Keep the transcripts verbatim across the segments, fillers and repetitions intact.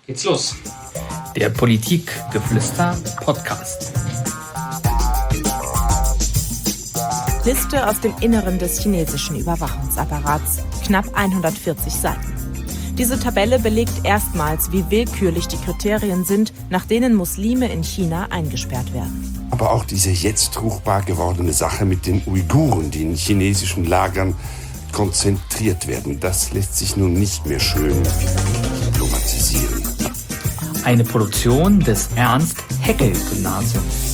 geht's los. Der Politikgeflüster-Podcast. Liste aus dem Inneren des chinesischen Überwachungsapparats. Knapp hundertvierzig Seiten. Diese Tabelle belegt erstmals, wie willkürlich die Kriterien sind, nach denen Muslime in China eingesperrt werden. Aber auch diese jetzt ruchbar gewordene Sache mit den Uiguren, die in chinesischen Lagern konzentriert werden, das lässt sich nun nicht mehr schön diplomatisieren. Eine Produktion des Ernst-Haeckel-Gymnasiums.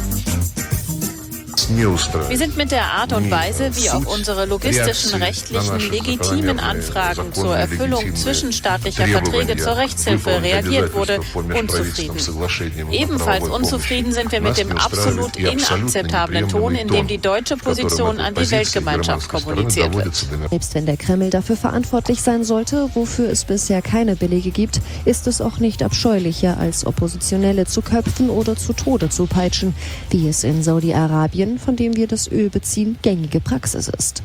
Wir sind mit der Art und Weise, wie auf unsere logistischen, rechtlichen, legitimen Anfragen zur Erfüllung zwischenstaatlicher Verträge zur Rechtshilfe reagiert wurde, unzufrieden. Ebenfalls unzufrieden sind wir mit dem absolut inakzeptablen Ton, in dem die deutsche Position an die Weltgemeinschaft kommuniziert wird. Selbst wenn der Kreml dafür verantwortlich sein sollte, wofür es bisher keine Belege gibt, ist es auch nicht abscheulicher, als Oppositionelle zu köpfen oder zu Tode zu peitschen, wie es in Saudi-Arabien, von dem wir das Öl beziehen, gängige Praxis ist.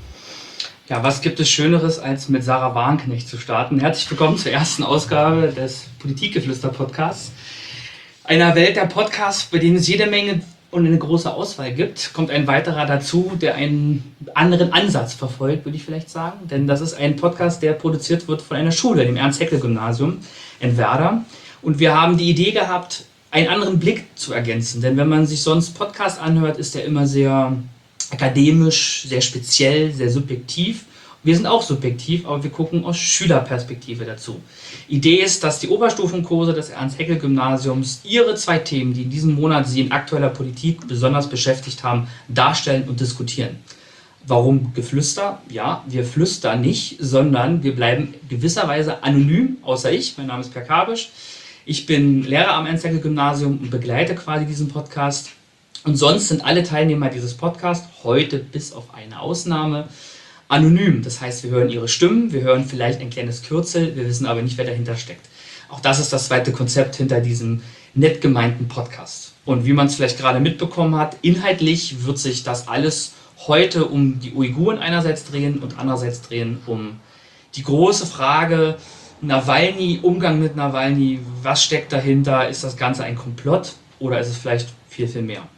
Ja, was gibt es Schöneres, als mit Sarah Wagenknecht zu starten? Herzlich willkommen zur ersten Ausgabe des Politikgeflüster-Podcasts. Einer Welt der Podcasts, bei denen es jede Menge und eine große Auswahl gibt, kommt ein weiterer dazu, der einen anderen Ansatz verfolgt, würde ich vielleicht sagen. Denn das ist ein Podcast, der produziert wird von einer Schule, dem Ernst-Haeckel-Gymnasium in Werder. Und wir haben die Idee gehabt, einen anderen Blick zu ergänzen. Denn wenn man sich sonst Podcast anhört, ist der immer sehr akademisch, sehr speziell, sehr subjektiv. Wir sind auch subjektiv, aber wir gucken aus Schülerperspektive dazu. Idee ist, dass die Oberstufenkurse des Ernst-Haeckel-Gymnasiums ihre zwei Themen, die in diesem Monat sie in aktueller Politik besonders beschäftigt haben, darstellen und diskutieren. Warum Geflüster? Ja, wir flüstern nicht, sondern wir bleiben gewisserweise anonym, außer ich. Mein Name ist Per Kabisch. Ich bin Lehrer am Ernst-Haeckel-Gymnasium und begleite quasi diesen Podcast. Und sonst sind alle Teilnehmer dieses Podcasts, heute bis auf eine Ausnahme, anonym. Das heißt, wir hören ihre Stimmen, wir hören vielleicht ein kleines Kürzel, wir wissen aber nicht, wer dahinter steckt. Auch das ist das zweite Konzept hinter diesem nett gemeinten Podcast. Und wie man es vielleicht gerade mitbekommen hat, inhaltlich wird sich das alles heute um die Uiguren einerseits drehen und andererseits drehen um die große Frage, Nawalny, Umgang mit Nawalny, was steckt dahinter? Ist das Ganze ein Komplott oder ist es vielleicht viel, viel mehr?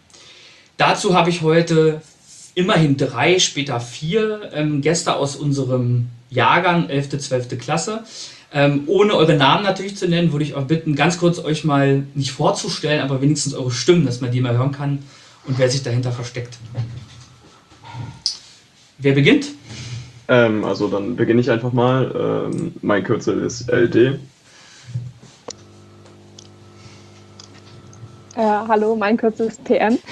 Dazu habe ich heute immerhin drei, später vier ähm, Gäste aus unserem Jahrgang, elfte, zwölfte Klasse. Ähm, ohne eure Namen natürlich zu nennen, würde ich auch bitten, ganz kurz euch mal nicht vorzustellen, aber wenigstens eure Stimmen, dass man die mal hören kann und wer sich dahinter versteckt. Wer beginnt? Ähm, also dann beginne ich einfach mal. Ähm, mein Kürzel ist L D. Äh, hallo, mein Kürzel ist P M.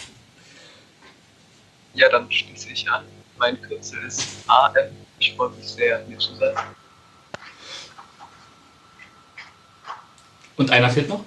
Ja, dann schließe ich an. Mein Kürzel ist A M. Ich freue mich sehr, hier zu sein. Und einer fehlt noch?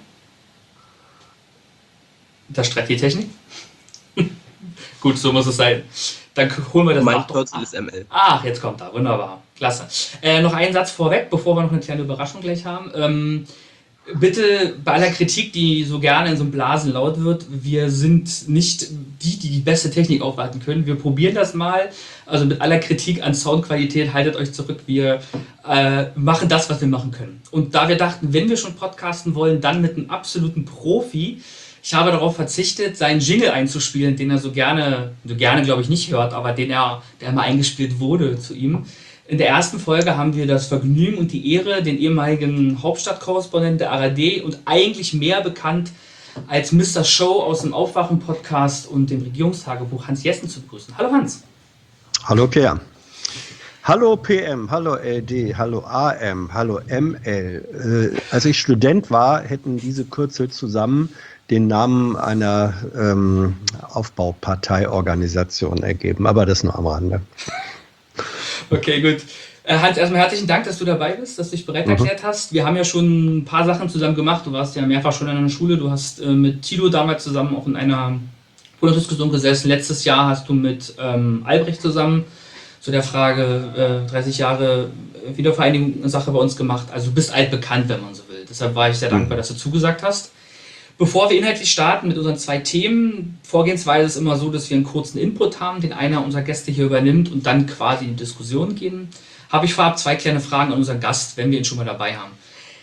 Das streicht die Technik. Gut, so muss es sein. Dann holen wir das Mein nach. Kürzel ist M L. Ach, jetzt kommt er. Wunderbar. Klasse. Äh, noch einen Satz vorweg, bevor wir noch eine kleine Überraschung gleich haben. Ähm, bitte bei aller Kritik, die so gerne in so einem Blasen laut wird, wir sind nicht die, die die beste Technik aufwarten können. Wir probieren das mal. Also mit aller Kritik an Soundqualität, haltet euch zurück. Wir äh, machen das, was wir machen können. Und da wir dachten, wenn wir schon podcasten wollen, dann mit einem absoluten Profi. Ich habe darauf verzichtet, seinen Jingle einzuspielen, den er so gerne, so gerne glaube ich nicht hört, aber den er, der mal eingespielt wurde zu ihm. In der ersten Folge haben wir das Vergnügen und die Ehre, den ehemaligen Hauptstadtkorrespondenten der A R D und eigentlich mehr bekannt als Mister Show aus dem Aufwachen-Podcast und dem Regierungstagebuch Hans Jessen zu begrüßen. Hallo Hans. Hallo Pierre. Hallo P M, hallo L D, hallo A M, hallo M L. Äh, als ich Student war, hätten diese Kürzel zusammen den Namen einer ähm, Aufbauparteiorganisation ergeben, aber das nur am Rande. Okay, gut. Äh, Hans, erstmal herzlichen Dank, dass du dabei bist, dass du dich bereit erklärt mhm. hast. Wir haben ja schon ein paar Sachen zusammen gemacht. Du warst ja mehrfach schon in einer Schule. Du hast äh, mit Tilo damals zusammen auch in einer Bundesdiskussion gesessen. Letztes Jahr hast du mit ähm, Albrecht zusammen zu der Frage äh, dreißig Jahre Wiedervereinigung eine Sache bei uns gemacht. Also du bist altbekannt, wenn man so will. Deshalb war ich sehr dankbar, dass du zugesagt hast. Bevor wir inhaltlich starten mit unseren zwei Themen, Vorgehensweise ist immer so, dass wir einen kurzen Input haben, den einer unserer Gäste hier übernimmt und dann quasi in die Diskussion gehen. Habe ich vorab zwei kleine Fragen an unseren Gast, wenn wir ihn schon mal dabei haben.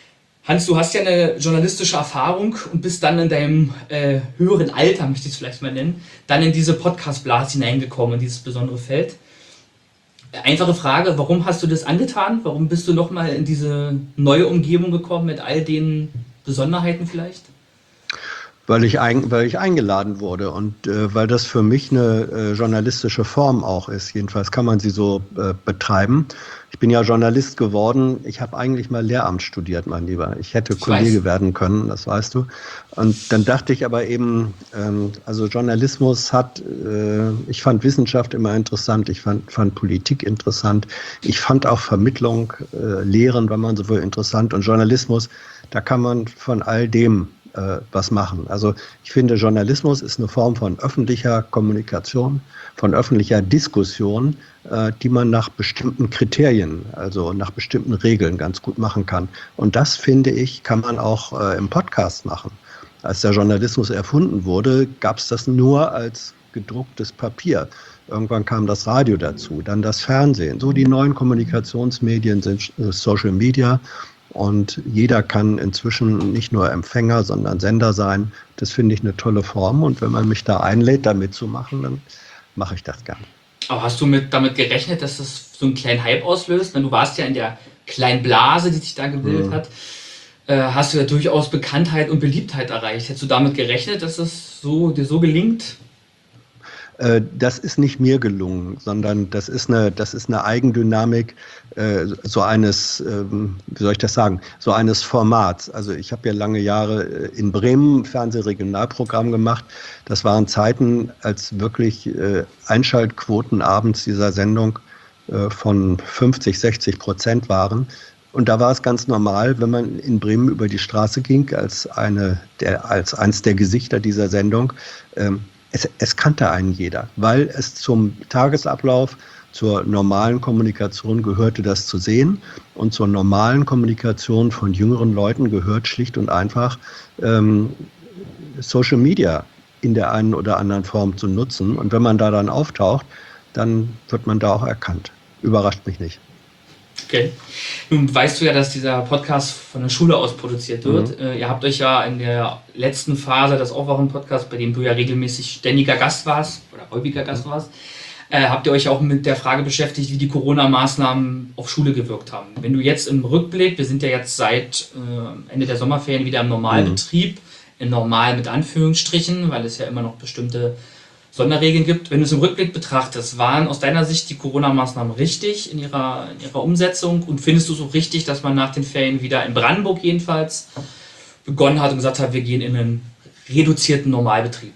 Hans, du hast ja eine journalistische Erfahrung und bist dann in deinem äh, höheren Alter, möchte ich es vielleicht mal nennen, dann in diese Podcast-Blase hineingekommen, in dieses besondere Feld. Einfache Frage, warum hast du das angetan? Warum bist du nochmal in diese neue Umgebung gekommen mit all den Besonderheiten vielleicht? Weil ich, ein, weil ich eingeladen wurde und äh, weil das für mich eine äh, journalistische Form auch ist. Jedenfalls kann man sie so äh, betreiben. Ich bin ja Journalist geworden. Ich habe eigentlich mal Lehramt studiert, mein Lieber. Ich hätte ich Kollege weiß. werden können, das weißt du. Und dann dachte ich aber eben, ähm, also Journalismus hat, äh, ich fand Wissenschaft immer interessant, ich fand, fand Politik interessant, ich fand auch Vermittlung, äh, Lehren, wenn man so will, interessant. Und Journalismus, da kann man von all dem was machen. Also ich finde, Journalismus ist eine Form von öffentlicher Kommunikation, von öffentlicher Diskussion, die man nach bestimmten Kriterien, also nach bestimmten Regeln ganz gut machen kann. Und das, finde ich, kann man auch im Podcast machen. Als der Journalismus erfunden wurde, gab es das nur als gedrucktes Papier. Irgendwann kam das Radio dazu, dann das Fernsehen. So die neuen Kommunikationsmedien sind Social Media. Und jeder kann inzwischen nicht nur Empfänger, sondern Sender sein. Das finde ich eine tolle Form. Und wenn man mich da einlädt, da mitzumachen, dann mache ich das gern. Aber hast du mit, damit gerechnet, dass das so einen kleinen Hype auslöst? Wenn du warst ja in der kleinen Blase, die sich da gebildet mhm. hat, äh, hast du ja durchaus Bekanntheit und Beliebtheit erreicht. Hättest du damit gerechnet, dass das so, dir so gelingt? Das ist nicht mir gelungen, sondern das ist eine, das ist eine Eigendynamik äh, so eines, ähm, wie soll ich das sagen, so eines Formats. Also ich habe ja lange Jahre in Bremen ein Fernsehregionalprogramm gemacht. Das waren Zeiten, als wirklich äh, Einschaltquoten abends dieser Sendung äh, von fünfzig, sechzig Prozent waren. Und da war es ganz normal, wenn man in Bremen über die Straße ging, als eine der, als eins der Gesichter dieser Sendung. Ähm, Es, es kannte einen jeder, weil es zum Tagesablauf, zur normalen Kommunikation gehörte, das zu sehen. Und zur normalen Kommunikation von jüngeren Leuten gehört schlicht und einfach ähm, Social Media in der einen oder anderen Form zu nutzen. Und wenn man da dann auftaucht, dann wird man da auch erkannt. Überrascht mich nicht. Okay. Nun weißt du ja, dass dieser Podcast von der Schule aus produziert wird. Mhm. Äh, ihr habt euch ja in der letzten Phase des Aufwachen-Podcasts, bei dem du ja regelmäßig ständiger Gast warst oder häufiger Gast warst, äh, habt ihr euch auch mit der Frage beschäftigt, wie die Corona-Maßnahmen auf Schule gewirkt haben. Wenn du jetzt im Rückblick, wir sind ja jetzt seit äh, Ende der Sommerferien wieder im Normalbetrieb, mhm. im Normal mit Anführungsstrichen, weil es ja immer noch bestimmte Sonderregeln gibt. Wenn du es im Rückblick betrachtest, waren aus deiner Sicht die Corona-Maßnahmen richtig in ihrer, in ihrer Umsetzung? Und findest du es auch richtig, dass man nach den Ferien wieder in Brandenburg jedenfalls begonnen hat und gesagt hat, wir gehen in einen reduzierten Normalbetrieb?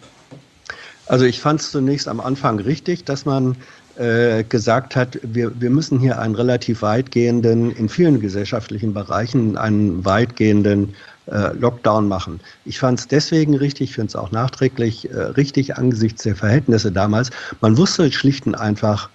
Also ich fand es zunächst am Anfang richtig, dass man äh, gesagt hat, wir, wir müssen hier einen relativ weitgehenden, in vielen gesellschaftlichen Bereichen, einen weitgehenden Lockdown machen. Ich fand es deswegen richtig, ich finde es auch nachträglich äh, richtig angesichts der Verhältnisse damals. Man wusste schlicht und einfach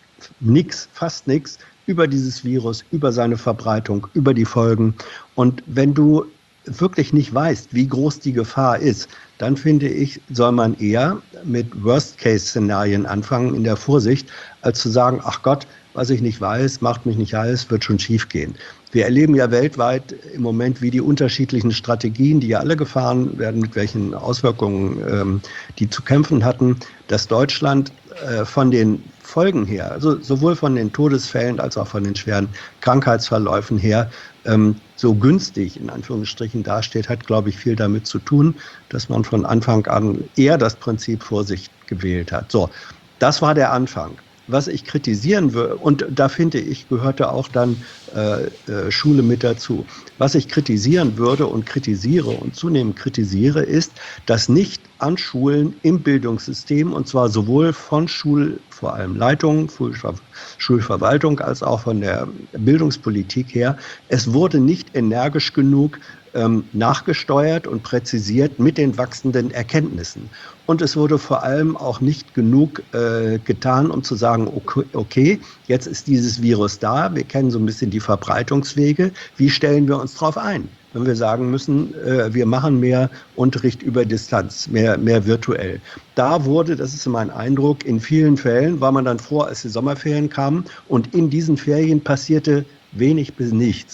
nichts, fast nichts über dieses Virus, über seine Verbreitung, über die Folgen. Und wenn du wirklich nicht weißt, wie groß die Gefahr ist, dann finde ich, soll man eher mit Worst-Case-Szenarien anfangen in der Vorsicht, als zu sagen, ach Gott, was ich nicht weiß, macht mich nicht heiß, wird schon schief gehen. Wir erleben ja weltweit im Moment, wie die unterschiedlichen Strategien, die ja alle gefahren werden, mit welchen Auswirkungen ähm, die zu kämpfen hatten, dass Deutschland äh, von den Folgen her, also sowohl von den Todesfällen als auch von den schweren Krankheitsverläufen her, ähm, so günstig in Anführungsstrichen dasteht, hat, glaube ich, viel damit zu tun, dass man von Anfang an eher das Prinzip Vorsicht gewählt hat. So, das war der Anfang. Was ich kritisieren würde, und da finde ich, gehörte auch dann äh, äh, Schule mit dazu. Was ich kritisieren würde und kritisiere und zunehmend kritisiere, ist, dass nicht an Schulen im Bildungssystem, und zwar sowohl von Schul, vor allem Leitungen, Schulverwaltung, als auch von der Bildungspolitik her, es wurde nicht energisch genug ähm, nachgesteuert und präzisiert mit den wachsenden Erkenntnissen. Und es wurde vor allem auch nicht genug äh, getan, um zu sagen, okay, okay, jetzt ist dieses Virus da, wir kennen so ein bisschen die Verbreitungswege, wie stellen wir uns darauf ein? Wenn wir sagen müssen, äh, wir machen mehr Unterricht über Distanz, mehr, mehr virtuell. Da wurde, das ist mein Eindruck, in vielen Fällen war man dann froh, als die Sommerferien kamen und in diesen Ferien passierte wenig bis nichts.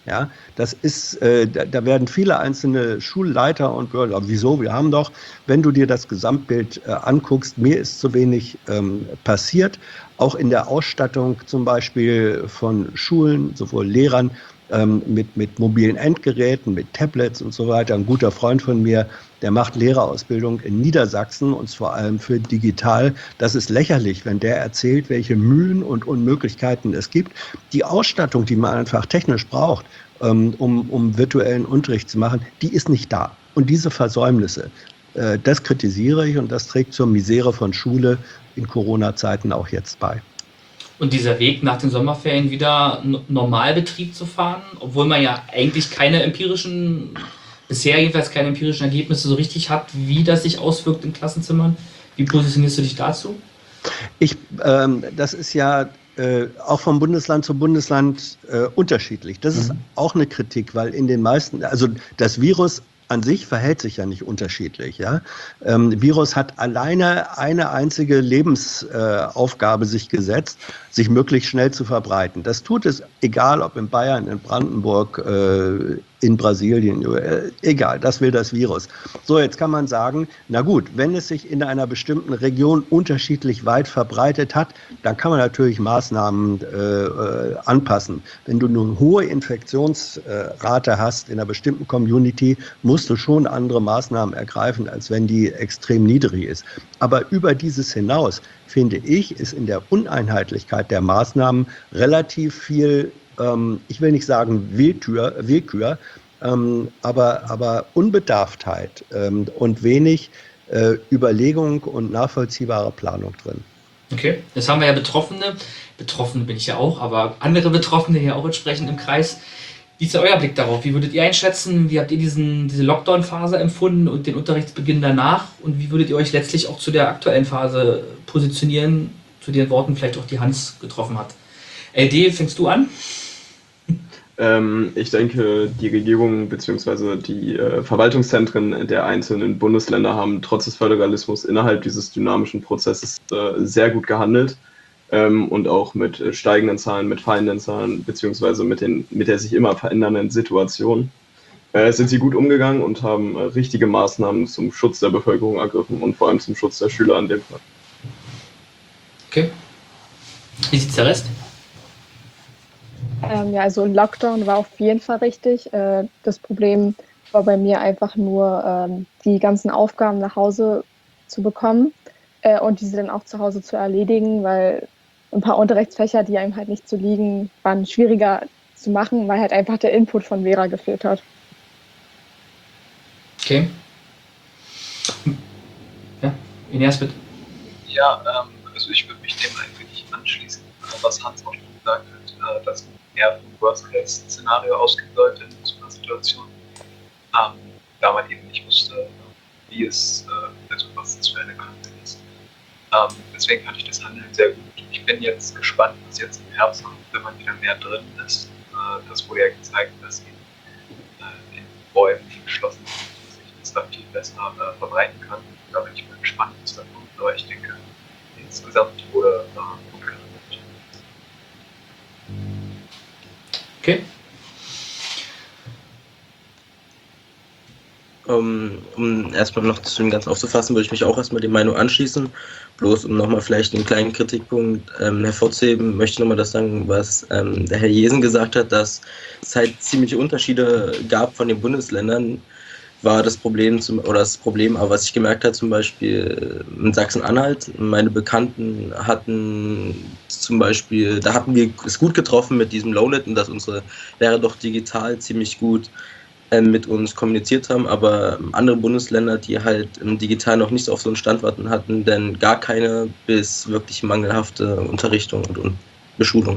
Ja, das ist, äh, da, da werden viele einzelne Schulleiter und Bürger, aber wieso, wir haben doch, wenn du dir das Gesamtbild äh, anguckst, mir ist zu wenig ähm, passiert, auch in der Ausstattung zum Beispiel von Schulen, sowohl Lehrern, ähm, mit, mit mobilen Endgeräten, mit Tablets und so weiter. Ein guter Freund von mir, der macht Lehrerausbildung in Niedersachsen und vor allem für digital. Das ist lächerlich, wenn der erzählt, welche Mühen und Unmöglichkeiten es gibt. Die Ausstattung, die man einfach technisch braucht, um, um virtuellen Unterricht zu machen, die ist nicht da. Und diese Versäumnisse, äh, das kritisiere ich und das trägt zur Misere von Schule in Corona-Zeiten auch jetzt bei. Und dieser Weg nach den Sommerferien wieder Normalbetrieb zu fahren, obwohl man ja eigentlich keine empirischen, bisher jedenfalls keine empirischen Ergebnisse so richtig hat, wie das sich auswirkt in Klassenzimmern. Wie positionierst du dich dazu? Ich, ähm, das ist ja äh, auch vom Bundesland zu Bundesland äh, unterschiedlich. Das mhm. ist auch eine Kritik, weil in den meisten, also das Virus an sich verhält sich ja nicht unterschiedlich. Ja? Ähm, Virus hat alleine eine einzige Lebensaufgabe äh, sich gesetzt, sich möglichst schnell zu verbreiten. Das tut es, egal ob in Bayern, in Brandenburg, äh, in Brasilien, äh, egal, das will das Virus. So, jetzt kann man sagen, na gut, wenn es sich in einer bestimmten Region unterschiedlich weit verbreitet hat, dann kann man natürlich Maßnahmen äh, äh, anpassen. Wenn du eine hohe Infektionsrate hast in einer bestimmten Community, musst du schon andere Maßnahmen ergreifen, als wenn die extrem niedrig ist. Aber über dieses hinaus, finde ich, ist in der Uneinheitlichkeit der Maßnahmen relativ viel, ähm, ich will nicht sagen Willkür, Willkür ähm, aber, aber Unbedarftheit ähm, und wenig äh, Überlegung und nachvollziehbare Planung drin. Okay, jetzt haben wir ja Betroffene, Betroffene bin ich ja auch, aber andere Betroffene hier auch entsprechend im Kreis. Wie ist euer Blick darauf? Wie würdet ihr einschätzen? Wie habt ihr diesen, diese Lockdown-Phase empfunden und den Unterrichtsbeginn danach? Und wie würdet ihr euch letztlich auch zu der aktuellen Phase positionieren, zu den Worten vielleicht auch die Hans getroffen hat? L D, fängst du an? Ähm, ich denke, die Regierung bzw. die äh, Verwaltungszentren der einzelnen Bundesländer haben trotz des Föderalismus innerhalb dieses dynamischen Prozesses äh, sehr gut gehandelt. Ähm, und auch mit äh, steigenden Zahlen, mit fallenden Zahlen, beziehungsweise mit, den, mit der sich immer verändernden Situation, äh, sind sie gut umgegangen und haben äh, richtige Maßnahmen zum Schutz der Bevölkerung ergriffen und vor allem zum Schutz der Schüler an dem Fall. Okay. Wie sieht der Rest? Ähm, ja, also Lockdown war auf jeden Fall richtig. Äh, das Problem war bei mir einfach nur, ähm, die ganzen Aufgaben nach Hause zu bekommen äh, und diese dann auch zu Hause zu erledigen, weil ein paar Unterrichtsfächer, die einem halt nicht zu liegen, waren schwieriger zu machen, weil halt einfach der Input von Vera gefehlt hat. Okay. Ja, Ines, bitte. Ja, ähm, also ich würde mich dem ein wenig anschließen, was Hans auch schon gesagt hat, äh, dass eher vom Worst-Case-Szenario ausgehen sollte in so einer Situation, ähm, da man eben nicht wusste, wie es äh, also was zu Ende kommen ist. Ähm, deswegen fand ich das Handeln sehr gut. Ich bin jetzt gespannt, was jetzt im Herbst kommt, wenn man wieder mehr drin ist. Äh, das wurde ja gezeigt, dass eben äh, in Räumen, die geschlossen sind, sich das da viel besser äh, verbreiten kann. Da bin ich mal gespannt, was da kommt. Aber ich denke, insgesamt wurde äh, gut gehandelt. Okay. Um, um erstmal noch zu dem Ganzen aufzufassen, würde ich mich auch erstmal der Meinung anschließen. Bloß um nochmal vielleicht einen kleinen Kritikpunkt ähm, hervorzuheben, möchte ich nochmal das sagen, was ähm, der Herr Jesen gesagt hat, dass es halt ziemliche Unterschiede gab von den Bundesländern, war das Problem, zum, oder das Problem, aber was ich gemerkt habe, zum Beispiel in Sachsen-Anhalt, meine Bekannten hatten zum Beispiel, da hatten wir es gut getroffen mit diesem Lownet und dass unsere Lehrer doch digital ziemlich gut äh, mit uns kommuniziert haben, aber andere Bundesländer, die halt im Digital noch nicht auf so einen Stand warten hatten, denn gar keine bis wirklich mangelhafte Unterrichtung und, und Beschulung.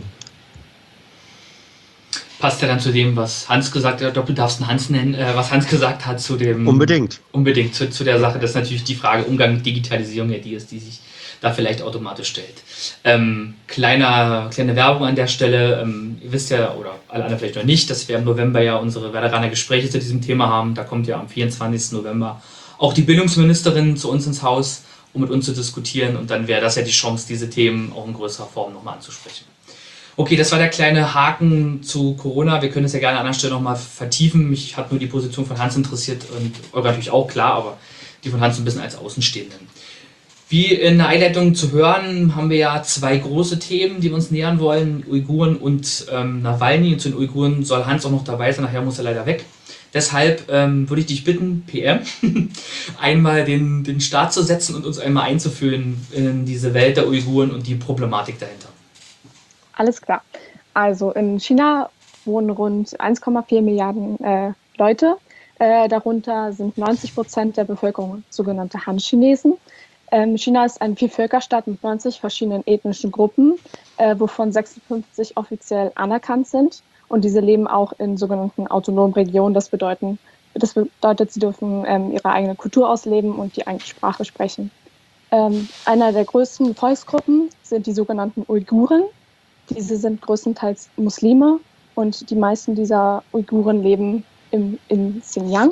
Passt ja dann zu dem, was Hans gesagt hat, doppelt darfst du Hans nennen, äh, was Hans gesagt hat zu dem... Unbedingt. Unbedingt, zu, zu der Sache, dass natürlich die Frage Umgang mit Digitalisierung ja die ist, die sich da vielleicht automatisch stellt. Ähm, kleiner, kleine Werbung an der Stelle, ähm, ihr wisst ja, oder alle anderen vielleicht noch nicht, dass wir im November ja unsere Werderaner Gespräche zu diesem Thema haben. Da kommt ja am vierundzwanzigsten November auch die Bildungsministerin zu uns ins Haus, um mit uns zu diskutieren und dann wäre das ja die Chance, diese Themen auch in größerer Form nochmal anzusprechen. Okay, das war der kleine Haken zu Corona. Wir können es ja gerne an anderer Stelle nochmal vertiefen. Mich hat nur die Position von Hans interessiert und Olga natürlich auch, klar, aber die von Hans ein bisschen als Außenstehenden. Wie in der Einleitung zu hören, haben wir ja zwei große Themen, die wir uns nähern wollen, Uiguren und ähm, Nawalny. Und zu den Uiguren soll Hans auch noch dabei sein, nachher muss er leider weg. Deshalb ähm, würde ich dich bitten, P M, einmal den, den Start zu setzen und uns einmal einzuführen in diese Welt der Uiguren und die Problematik dahinter. Alles klar. Also in China wohnen rund eins Komma vier Milliarden äh, Leute. Äh, darunter sind neunzig Prozent der Bevölkerung sogenannte Han-Chinesen. Ähm, China ist ein Vielvölkerstaat mit neunzig verschiedenen ethnischen Gruppen, äh, wovon sechsundfünfzig offiziell anerkannt sind. Und diese leben auch in sogenannten autonomen Regionen. Das, bedeuten, das bedeutet, sie dürfen ähm, ihre eigene Kultur ausleben und die eigene Sprache sprechen. Ähm, einer der größten Volksgruppen sind die sogenannten Uiguren. Diese sind größtenteils Muslime und die meisten dieser Uiguren leben im, in Xinjiang.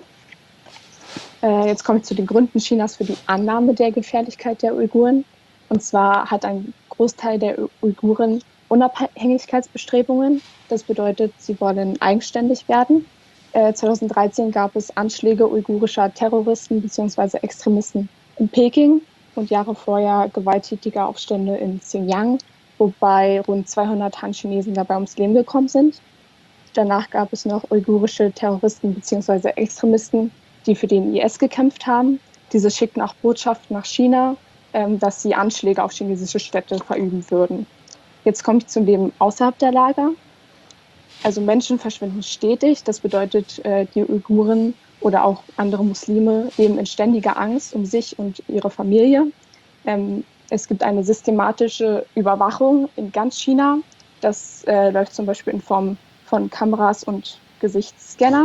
Äh, jetzt komme ich zu den Gründen Chinas für die Annahme der Gefährlichkeit der Uiguren. Und zwar hat ein Großteil der Uiguren Unabhängigkeitsbestrebungen. Das bedeutet, sie wollen eigenständig werden. Äh, zweitausenddreizehn gab es Anschläge uigurischer Terroristen bzw. Extremisten in Peking und Jahre vorher gewalttätige Aufstände in Xinjiang, wobei rund zweihundert Han-Chinesen dabei ums Leben gekommen sind. Danach gab es noch uigurische Terroristen bzw. Extremisten, die für den I S gekämpft haben. Diese schickten auch Botschaften nach China, ähm, dass sie Anschläge auf chinesische Städte verüben würden. Jetzt komme ich zum Leben außerhalb der Lager. Also Menschen verschwinden stetig. Das bedeutet, äh, die Uiguren oder auch andere Muslime leben in ständiger Angst um sich und ihre Familie. Ähm, Es gibt eine systematische Überwachung in ganz China. Das äh, läuft zum Beispiel in Form von Kameras und Gesichtsscannern.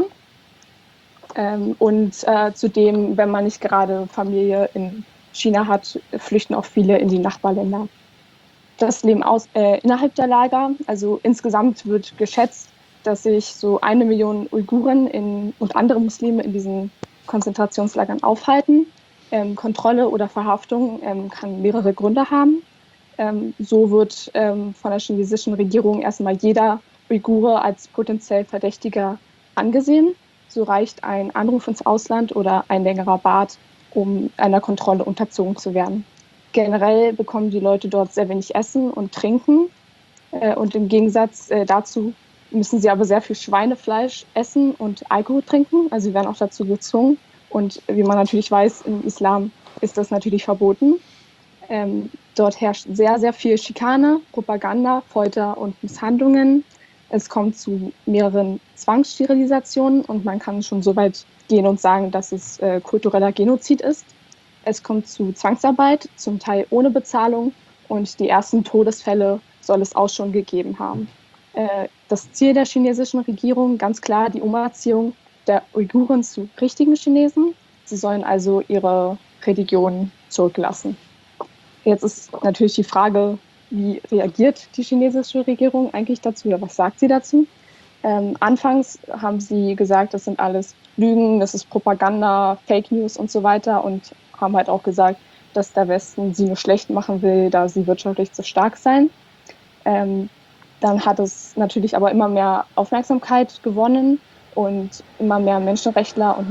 Ähm, und äh, zudem, wenn man nicht gerade Familie in China hat, flüchten auch viele in die Nachbarländer. Das Leben aus, äh, innerhalb der Lager, also insgesamt wird geschätzt, dass sich so eine Million Uiguren in, und andere Muslime in diesen Konzentrationslagern aufhalten. Ähm, Kontrolle oder Verhaftung ähm, kann mehrere Gründe haben. Ähm, so wird ähm, von der chinesischen Regierung erstmal jeder Uigure als potenziell Verdächtiger angesehen. So reicht ein Anruf ins Ausland oder ein längerer Bad, um einer Kontrolle unterzogen zu werden. Generell bekommen die Leute dort sehr wenig Essen und Trinken. Äh, und im Gegensatz äh, dazu müssen sie aber sehr viel Schweinefleisch essen und Alkohol trinken. Also sie werden auch dazu gezwungen. Und wie man natürlich weiß, im Islam ist das natürlich verboten. Ähm, dort herrscht sehr, sehr viel Schikane, Propaganda, Folter und Misshandlungen. Es kommt zu mehreren Zwangssterilisationen und man kann schon so weit gehen und sagen, dass es äh, kultureller Genozid ist. Es kommt zu Zwangsarbeit, zum Teil ohne Bezahlung, und die ersten Todesfälle soll es auch schon gegeben haben. Äh, das Ziel der chinesischen Regierung, ganz klar die Umerziehung der Uiguren zu richtigen Chinesen. Sie sollen also ihre Religion zurücklassen. Jetzt ist natürlich die Frage, wie reagiert die chinesische Regierung eigentlich dazu oder was sagt sie dazu? Ähm, anfangs haben sie gesagt, das sind alles Lügen, das ist Propaganda, Fake News und so weiter, und haben halt auch gesagt, dass der Westen sie nur schlecht machen will, da sie wirtschaftlich zu stark seien. Ähm, dann hat es natürlich aber immer mehr Aufmerksamkeit gewonnen. Und immer mehr Menschenrechtler und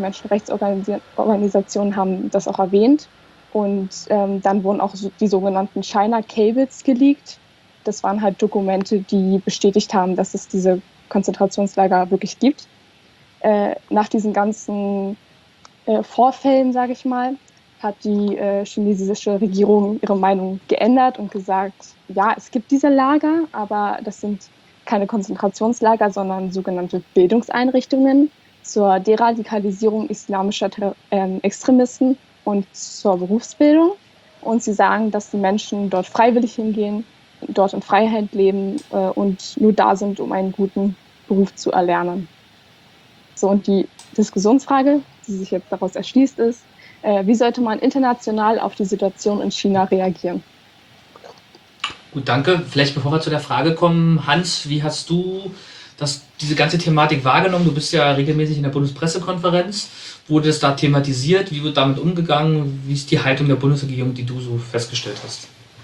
Menschenrechtsorganisationen haben das auch erwähnt. Und ähm, dann wurden auch so die sogenannten China Cables geleakt. Das waren halt Dokumente, die bestätigt haben, dass es diese Konzentrationslager wirklich gibt. Äh, nach diesen ganzen äh, Vorfällen, sage ich mal, hat die äh, chinesische Regierung ihre Meinung geändert und gesagt, ja, es gibt diese Lager, aber das sind keine Konzentrationslager, sondern sogenannte Bildungseinrichtungen zur Deradikalisierung islamischer äh, Extremisten und zur Berufsbildung. Und sie sagen, dass die Menschen dort freiwillig hingehen, dort in Freiheit leben äh, und nur da sind, um einen guten Beruf zu erlernen. So, und die Diskussionsfrage, die sich jetzt daraus erschließt, ist, äh, wie sollte man international auf die Situation in China reagieren? Gut, danke. Vielleicht bevor wir zu der Frage kommen, Hans, wie hast du das, diese ganze Thematik wahrgenommen? Du bist ja regelmäßig in der Bundespressekonferenz. Wurde es da thematisiert? Wie wird damit umgegangen? Wie ist die Haltung der Bundesregierung, die du so festgestellt hast?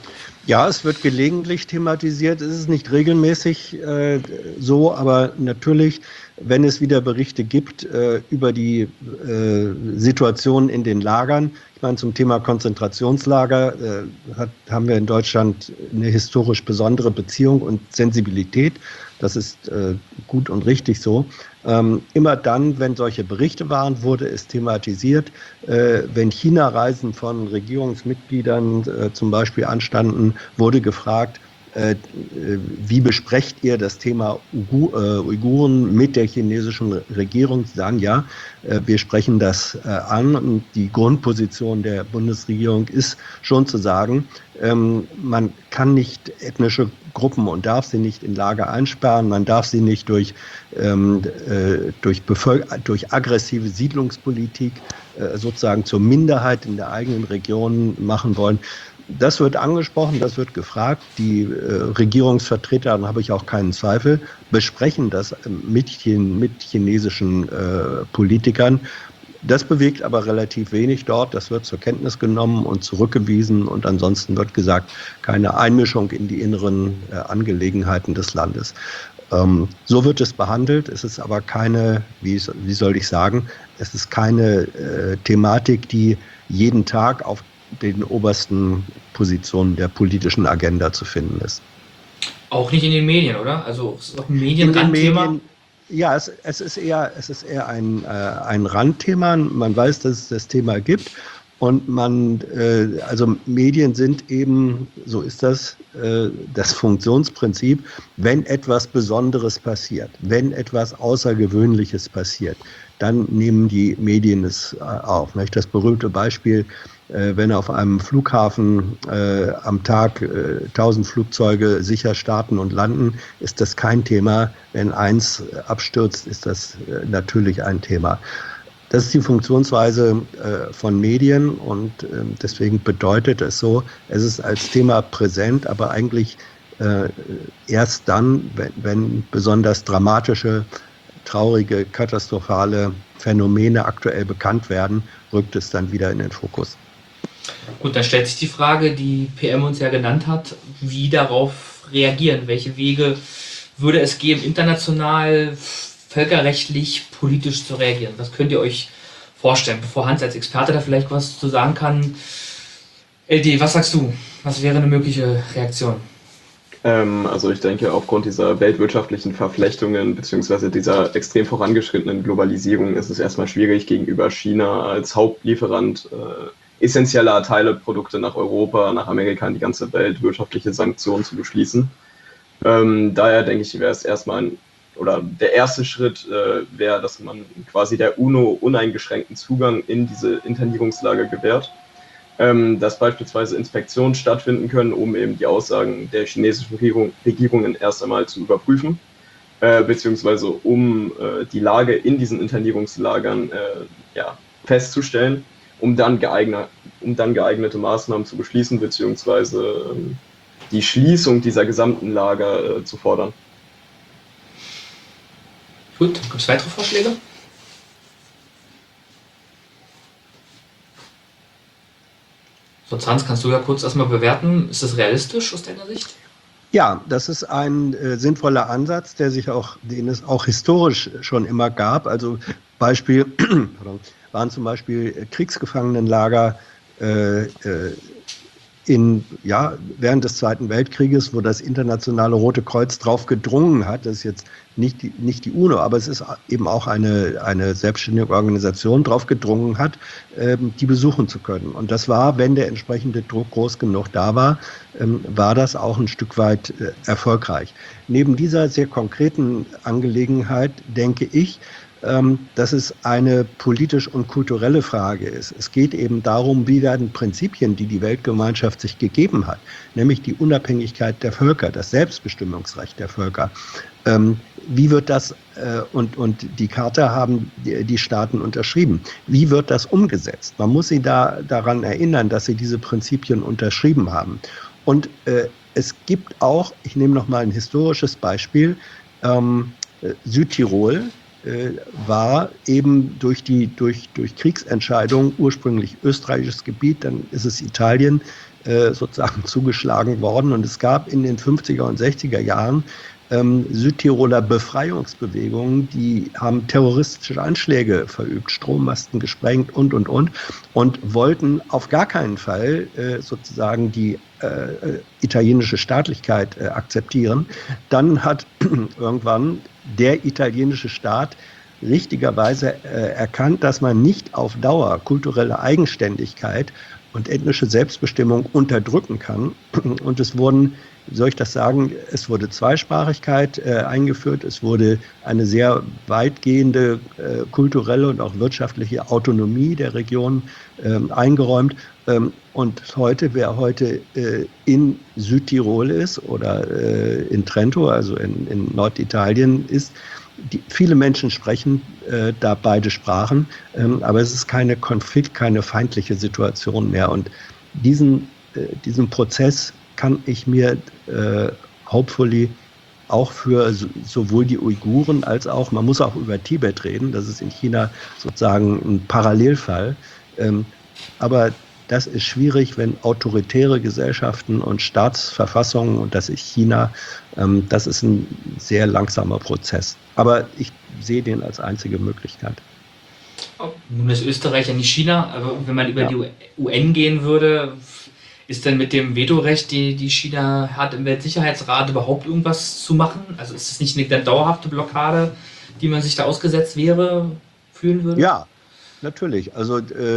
Ja, es wird gelegentlich thematisiert, es ist nicht regelmäßig äh, so, aber natürlich, wenn es wieder Berichte gibt äh, über die äh, Situation in den Lagern, ich meine, zum Thema Konzentrationslager äh, hat, haben wir in Deutschland eine historisch besondere Beziehung und Sensibilität. Das ist äh, gut und richtig so. Ähm, immer dann, wenn solche Berichte waren, wurde es thematisiert. Äh, wenn China-Reisen von Regierungsmitgliedern äh, zum Beispiel anstanden, wurde gefragt, äh, wie besprecht ihr das Thema Ugu, äh, Uiguren mit der chinesischen Regierung? Sie sagen, ja, äh, wir sprechen das äh, an. Und die Grundposition der Bundesregierung ist schon zu sagen, ähm, man kann nicht ethnische Gruppen und darf sie nicht in Lager einsperren, man darf sie nicht durch, ähm, äh, durch, Bevölker- durch aggressive Siedlungspolitik äh, sozusagen zur Minderheit in der eigenen Region machen wollen. Das wird angesprochen, das wird gefragt. Die äh, Regierungsvertreter, daran habe ich auch keinen Zweifel, besprechen das mit, Ch- mit chinesischen äh, Politikern. Das bewegt aber relativ wenig dort. Das wird zur Kenntnis genommen und zurückgewiesen. Und ansonsten wird gesagt, keine Einmischung in die inneren äh, Angelegenheiten des Landes. Ähm, so wird es behandelt. Es ist aber keine, wie, wie soll ich sagen, es ist keine äh, Thematik, die jeden Tag auf den obersten Positionen der politischen Agenda zu finden ist. Auch nicht in den Medien, oder? Also es ist auch ein Medienrandthema. Ja, es, es ist eher, es ist eher ein, äh, ein Randthema. Man weiß, dass es das Thema gibt. Und man, äh, also Medien sind eben, so ist das, äh, das Funktionsprinzip, wenn etwas Besonderes passiert, wenn etwas Außergewöhnliches passiert, dann nehmen die Medien es äh, auf. Nicht? Das berühmte Beispiel, äh, wenn auf einem Flughafen äh, am Tag äh, tausend Flugzeuge sicher starten und landen, ist das kein Thema. Wenn eins abstürzt, ist das äh, natürlich ein Thema. Das ist die Funktionsweise äh, von Medien und äh, deswegen bedeutet es so, es ist als Thema präsent, aber eigentlich äh, erst dann, wenn, wenn besonders dramatische, traurige, katastrophale Phänomene aktuell bekannt werden, rückt es dann wieder in den Fokus. Gut, dann stellt sich die Frage, die P M uns ja genannt hat, wie darauf reagieren, welche Wege würde es geben, international, völkerrechtlich, politisch zu reagieren. Was könnt ihr euch vorstellen? Bevor Hans als Experte da vielleicht was zu sagen kann. L D, was sagst du? Was wäre eine mögliche Reaktion? Ähm, also ich denke, aufgrund dieser weltwirtschaftlichen Verflechtungen beziehungsweise dieser extrem vorangeschrittenen Globalisierung ist es erstmal schwierig, gegenüber China als Hauptlieferant äh, essentieller Teileprodukte nach Europa, nach Amerika, in die ganze Welt wirtschaftliche Sanktionen zu beschließen. Ähm, daher denke ich, wäre es erstmal ein oder der erste Schritt äh, wäre, dass man quasi der UNO uneingeschränkten Zugang in diese Internierungslager gewährt, ähm, dass beispielsweise Inspektionen stattfinden können, um eben die Aussagen der chinesischen Regierung, Regierungen erst einmal zu überprüfen, äh, beziehungsweise um äh, die Lage in diesen Internierungslagern äh, ja, festzustellen, um dann, geeignet, um dann geeignete Maßnahmen zu beschließen, beziehungsweise äh, die Schließung dieser gesamten Lager äh, zu fordern. Gut, gibt es weitere Vorschläge? Sonst Hans, kannst du ja kurz erstmal bewerten, ist das realistisch aus deiner Sicht? Ja, das ist ein äh, sinnvoller Ansatz, der sich auch, den es auch historisch schon immer gab. Also Beispiel pardon, waren zum Beispiel Kriegsgefangenenlager äh, äh, in, ja, während des Zweiten Weltkrieges, wo das Internationale Rote Kreuz drauf gedrungen hat, das ist jetzt nicht die, nicht die UNO, aber es ist eben auch eine, eine selbstständige Organisation drauf gedrungen hat, ähm, die besuchen zu können. Und das war, wenn der entsprechende Druck groß genug da war, ähm, war das auch ein Stück weit äh, erfolgreich. Neben dieser sehr konkreten Angelegenheit denke ich, dass es eine politisch und kulturelle Frage ist. Es geht eben darum, wie werden Prinzipien, die die Weltgemeinschaft sich gegeben hat, nämlich die Unabhängigkeit der Völker, das Selbstbestimmungsrecht der Völker, ähm, wie wird das, äh, und, und die Charta haben die, die Staaten unterschrieben, wie wird das umgesetzt? Man muss sie da daran erinnern, dass sie diese Prinzipien unterschrieben haben. Und äh, es gibt auch, ich nehme noch mal ein historisches Beispiel, ähm, Südtirol äh, war eben durch die durch, durch Kriegsentscheidung, ursprünglich österreichisches Gebiet, dann ist es Italien, äh, sozusagen zugeschlagen worden. Und es gab in den fünfziger und sechziger Jahren ähm, Südtiroler Befreiungsbewegungen, die haben terroristische Anschläge verübt, Strommasten gesprengt und, und, und, und wollten auf gar keinen Fall äh, sozusagen die äh, italienische Staatlichkeit äh, akzeptieren. Dann hat irgendwann der italienische Staat richtigerweise äh, erkannt, dass man nicht auf Dauer kulturelle Eigenständigkeit und ethnische Selbstbestimmung unterdrücken kann. Und es wurden, wie soll ich das sagen, es wurde Zweisprachigkeit äh, eingeführt, es wurde eine sehr weitgehende äh, kulturelle und auch wirtschaftliche Autonomie der Region äh, eingeräumt. Ähm, und heute, wer heute äh, in Südtirol ist oder äh, in Trento, also in, in Norditalien ist, die, viele Menschen sprechen äh, da beide Sprachen, ähm, aber es ist keine Konflikt, keine feindliche Situation mehr. Und diesen, äh, diesen Prozess kann ich mir äh, hopefully auch für so, sowohl die Uiguren als auch, man muss auch über Tibet reden, das ist in China sozusagen ein Parallelfall, ähm, aber das ist schwierig, wenn autoritäre Gesellschaften und Staatsverfassungen, und das ist China, ähm, das ist ein sehr langsamer Prozess. Aber ich sehe den als einzige Möglichkeit. Nun ist Österreich ja nicht China, aber wenn man über Ja. die U N gehen würde, ist denn mit dem Vetorecht, die, die China hat im Weltsicherheitsrat, überhaupt irgendwas zu machen? Also ist es nicht eine dauerhafte Blockade, die man sich da ausgesetzt wäre, fühlen würde? Ja, natürlich. Also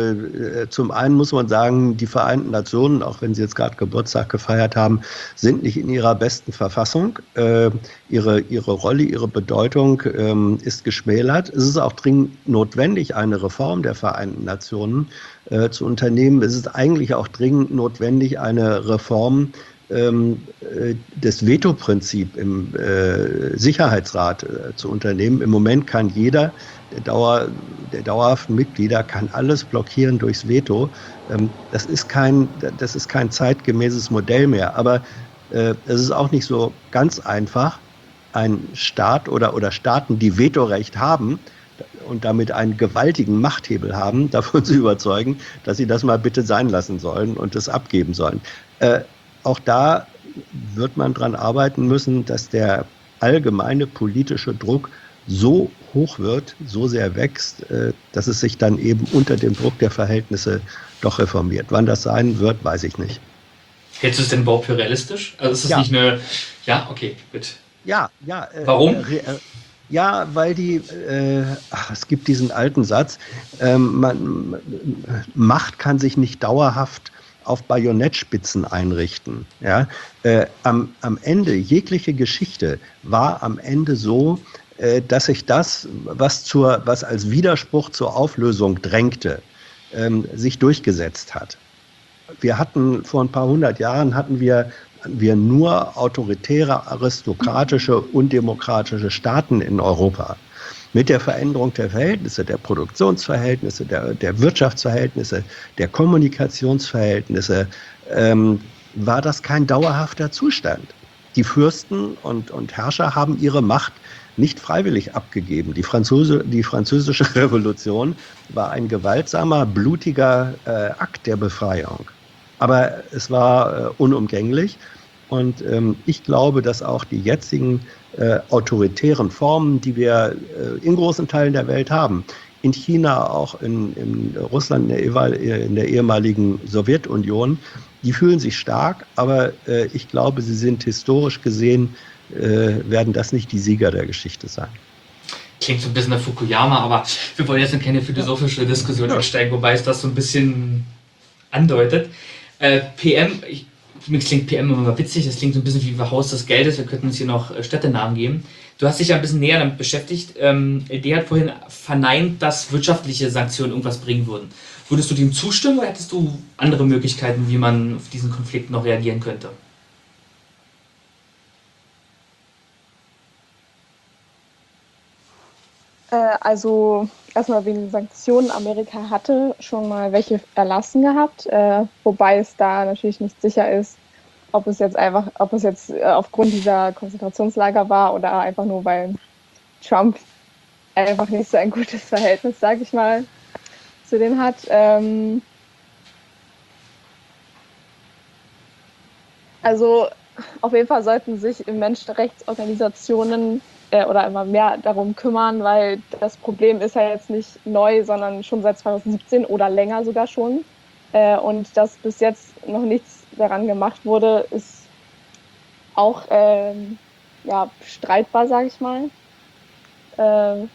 äh, zum einen muss man sagen, die Vereinten Nationen, auch wenn sie jetzt gerade Geburtstag gefeiert haben, sind nicht in ihrer besten Verfassung. Äh, ihre, ihre Rolle, ihre Bedeutung ähm, ist geschmälert. Es ist auch dringend notwendig, eine Reform der Vereinten Nationen äh, zu unternehmen. Es ist eigentlich auch dringend notwendig, eine Reform ähm, äh, des Veto-Prinzips im äh, Sicherheitsrat äh, zu unternehmen. Im Moment kann jeder Der, Dauer, der dauerhaften Mitglieder kann alles blockieren durchs Veto. Ähm, das ist kein, das ist kein zeitgemäßes Modell mehr. Aber äh, es ist auch nicht so ganz einfach, einen Staat oder, oder Staaten, die Vetorecht haben und damit einen gewaltigen Machthebel haben, davon zu überzeugen, dass sie das mal bitte sein lassen sollen und es abgeben sollen. Äh, auch da wird man dran arbeiten müssen, dass der allgemeine politische Druck so hoch wird, so sehr wächst, dass es sich dann eben unter dem Druck der Verhältnisse doch reformiert. Wann das sein wird, weiß ich nicht. Hältst du es denn überhaupt für realistisch? Also ist das Ja. nicht eine... Ja, okay, gut. Ja, ja. Äh, Warum? Äh, äh, ja, weil die, äh, ach, es gibt diesen alten Satz, ähm, man, Macht kann sich nicht dauerhaft auf Bajonettspitzen einrichten. Ja? Äh, am, am Ende, jegliche Geschichte war am Ende so, dass sich das, was, zur, was als Widerspruch zur Auflösung drängte, ähm, sich durchgesetzt hat. Wir hatten vor ein paar hundert Jahren hatten wir, wir nur autoritäre, aristokratische, undemokratische Staaten in Europa. Mit der Veränderung der Verhältnisse, der Produktionsverhältnisse, der, der Wirtschaftsverhältnisse, der Kommunikationsverhältnisse, ähm, war das kein dauerhafter Zustand. Die Fürsten und, und Herrscher haben ihre Macht nicht freiwillig abgegeben. Die, Franzose, die französische Revolution war ein gewaltsamer, blutiger äh, Akt der Befreiung. Aber es war äh, unumgänglich. Und ähm, ich glaube, dass auch die jetzigen äh, autoritären Formen, die wir äh, in großen Teilen der Welt haben, in China, auch in, in Russland, in der, in der ehemaligen Sowjetunion, die fühlen sich stark, aber äh, ich glaube, sie sind historisch gesehen, äh, werden das nicht die Sieger der Geschichte sein. Klingt so ein bisschen nach Fukuyama, aber wir wollen jetzt in keine philosophische Diskussion einsteigen, wobei es das so ein bisschen andeutet. Äh, P M, ich, mir klingt P M immer mal witzig, das klingt so ein bisschen wie Haus des Geldes, wir könnten uns hier noch Städtenamen geben. Du hast dich ja ein bisschen näher damit beschäftigt. Ähm, der hat vorhin verneint, dass wirtschaftliche Sanktionen irgendwas bringen würden. Würdest du dem zustimmen oder hättest du andere Möglichkeiten, wie man auf diesen Konflikt noch reagieren könnte? Äh, also erstmal wegen Sanktionen. Amerika hatte schon mal welche erlassen gehabt, äh, wobei es da natürlich nicht sicher ist, ob es jetzt einfach, ob es jetzt äh, aufgrund dieser Konzentrationslager war oder einfach nur, weil Trump einfach nicht so ein gutes Verhältnis, sage ich mal, zu denen hat. Ähm also auf jeden Fall sollten sich Menschenrechtsorganisationen äh, oder immer mehr darum kümmern, weil das Problem ist ja jetzt nicht neu, sondern schon seit zwanzig siebzehn oder länger sogar schon. Äh, und dass bis jetzt noch nichts daran gemacht wurde, ist auch ähm, ja, streitbar, sage ich mal. Äh,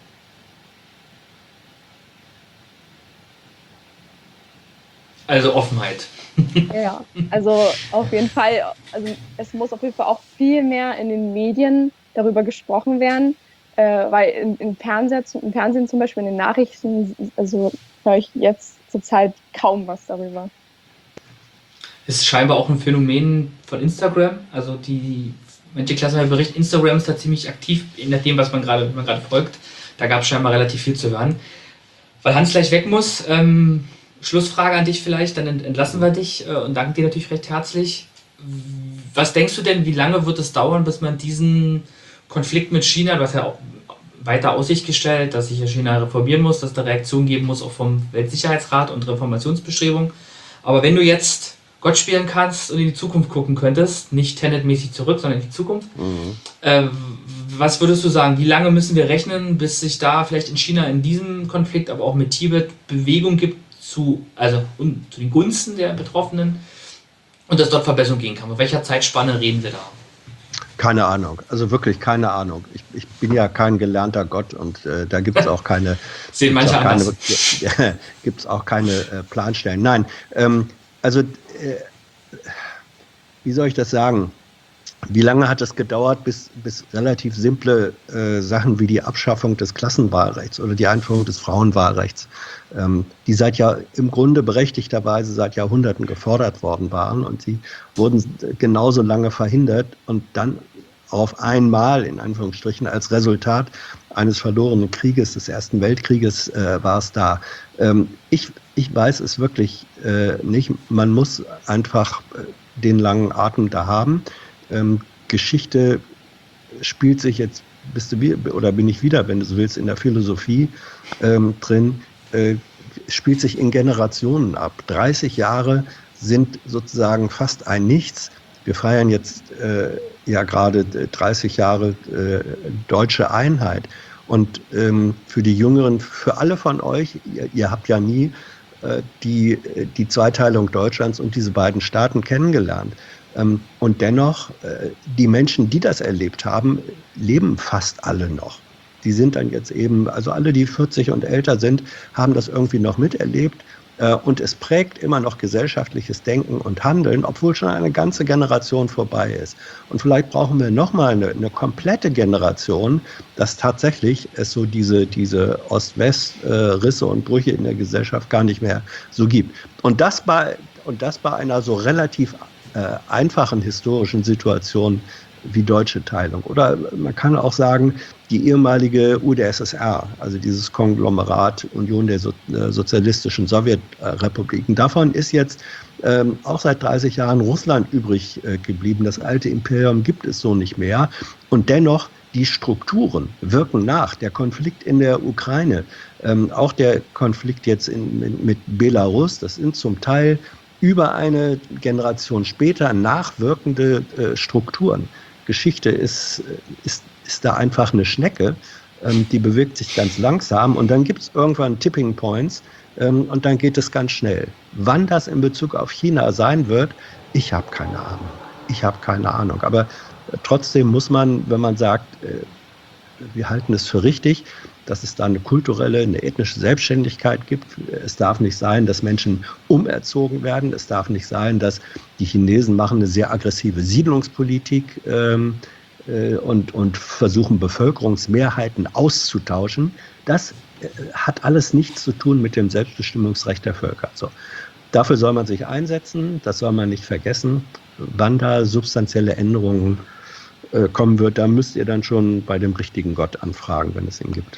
Also Offenheit. Ja, also auf jeden Fall, also es muss auf jeden Fall auch viel mehr in den Medien darüber gesprochen werden, äh, weil in, in Fernseher, im Fernsehen zum Beispiel, in den Nachrichten, also höre ich jetzt zurzeit kaum was darüber. Ist scheinbar auch ein Phänomen von Instagram, also die manche Klassen berichten, Instagram ist da ziemlich aktiv, je nachdem, was man gerade man gerade folgt, da gab es scheinbar relativ viel zu hören. Weil Hans gleich weg muss, ähm, Schlussfrage an dich vielleicht, dann entlassen wir dich äh, und danken dir natürlich recht herzlich. Was denkst du denn, wie lange wird es dauern, bis man diesen Konflikt mit China, du hast ja auch weiter Aussicht gestellt, dass sich China reformieren muss, dass es da Reaktion geben muss, auch vom Weltsicherheitsrat und Reformationsbestrebungen. Aber wenn du jetzt Gott spielen kannst und in die Zukunft gucken könntest, nicht Tenet-mäßig zurück, sondern in die Zukunft, mhm. äh, was würdest du sagen, wie lange müssen wir rechnen, bis sich da vielleicht in China in diesem Konflikt, aber auch mit Tibet Bewegung gibt, zu, also um, zu den Gunsten der Betroffenen und dass dort Verbesserung gehen kann? Auf welcher Zeitspanne reden wir da? Keine Ahnung, also wirklich keine Ahnung. Ich, ich bin ja kein gelernter Gott und äh, da gibt es auch keine, sehen manche auch keine, anders. Gibt es auch keine äh, Planstellen. Nein, ähm, also äh, wie soll ich das sagen? Wie lange hat es gedauert, bis, bis relativ simple äh, Sachen wie die Abschaffung des Klassenwahlrechts oder die Einführung des Frauenwahlrechts, ähm, die seit ja im Grunde berechtigterweise seit Jahrhunderten gefordert worden waren und sie wurden genauso lange verhindert und dann auf einmal, in Anführungsstrichen, als Resultat eines verlorenen Krieges, des Ersten Weltkrieges, äh, war es da. Ähm, ich, ich weiß es wirklich äh, nicht. Man muss einfach äh, den langen Atem da haben. Ähm, Geschichte spielt sich jetzt, bist du wie, oder bin ich wieder, wenn du so willst, in der Philosophie ähm, drin, äh, spielt sich in Generationen ab. dreißig Jahre sind sozusagen fast ein Nichts. Wir feiern jetzt äh, ja gerade dreißig Jahre äh, deutsche Einheit. Und ähm, für die Jüngeren, für alle von euch, ihr, ihr habt ja nie äh, die, die Zweiteilung Deutschlands und diese beiden Staaten kennengelernt. Ähm, und dennoch, äh, die Menschen, die das erlebt haben, leben fast alle noch. Die sind dann jetzt eben, also alle, die vierzig und älter sind, haben das irgendwie noch miterlebt. Äh, und es prägt immer noch gesellschaftliches Denken und Handeln, obwohl schon eine ganze Generation vorbei ist. Und vielleicht brauchen wir nochmal eine, eine komplette Generation, dass tatsächlich es so diese, diese Ost-West-Risse und Brüche in der Gesellschaft gar nicht mehr so gibt. Und das bei, und das bei einer so relativ Äh, einfachen historischen Situation wie deutsche Teilung. Oder man kann auch sagen, die ehemalige U d S S R, also dieses Konglomerat Union der so äh, sozialistischen Sowjetrepubliken, davon ist jetzt ähm, auch seit dreißig Jahren Russland übrig äh, geblieben. Das alte Imperium gibt es so nicht mehr. Und dennoch, die Strukturen wirken nach. Der Konflikt in der Ukraine, ähm, auch der Konflikt jetzt in, mit, mit Belarus, das sind zum Teil über eine Generation später nachwirkende äh, Strukturen. Geschichte ist, ist, ist da einfach eine Schnecke, ähm, die bewegt sich ganz langsam und dann gibt es irgendwann Tipping Points ähm, und dann geht es ganz schnell. Wann das in Bezug auf China sein wird, ich habe keine Ahnung. Ich habe keine Ahnung. Aber äh, trotzdem muss man, wenn man sagt, äh, wir halten es für richtig, dass es da eine kulturelle, eine ethnische Selbstständigkeit gibt. Es darf nicht sein, dass Menschen umerzogen werden. Es darf nicht sein, dass die Chinesen machen eine sehr aggressive Siedlungspolitik ähm, äh, und, und versuchen, Bevölkerungsmehrheiten auszutauschen. Das äh, hat alles nichts zu tun mit dem Selbstbestimmungsrecht der Völker. So. Dafür soll man sich einsetzen, das soll man nicht vergessen. Wann da substanzielle Änderungen äh, kommen wird, da müsst ihr dann schon bei dem richtigen Gott anfragen, wenn es ihn gibt.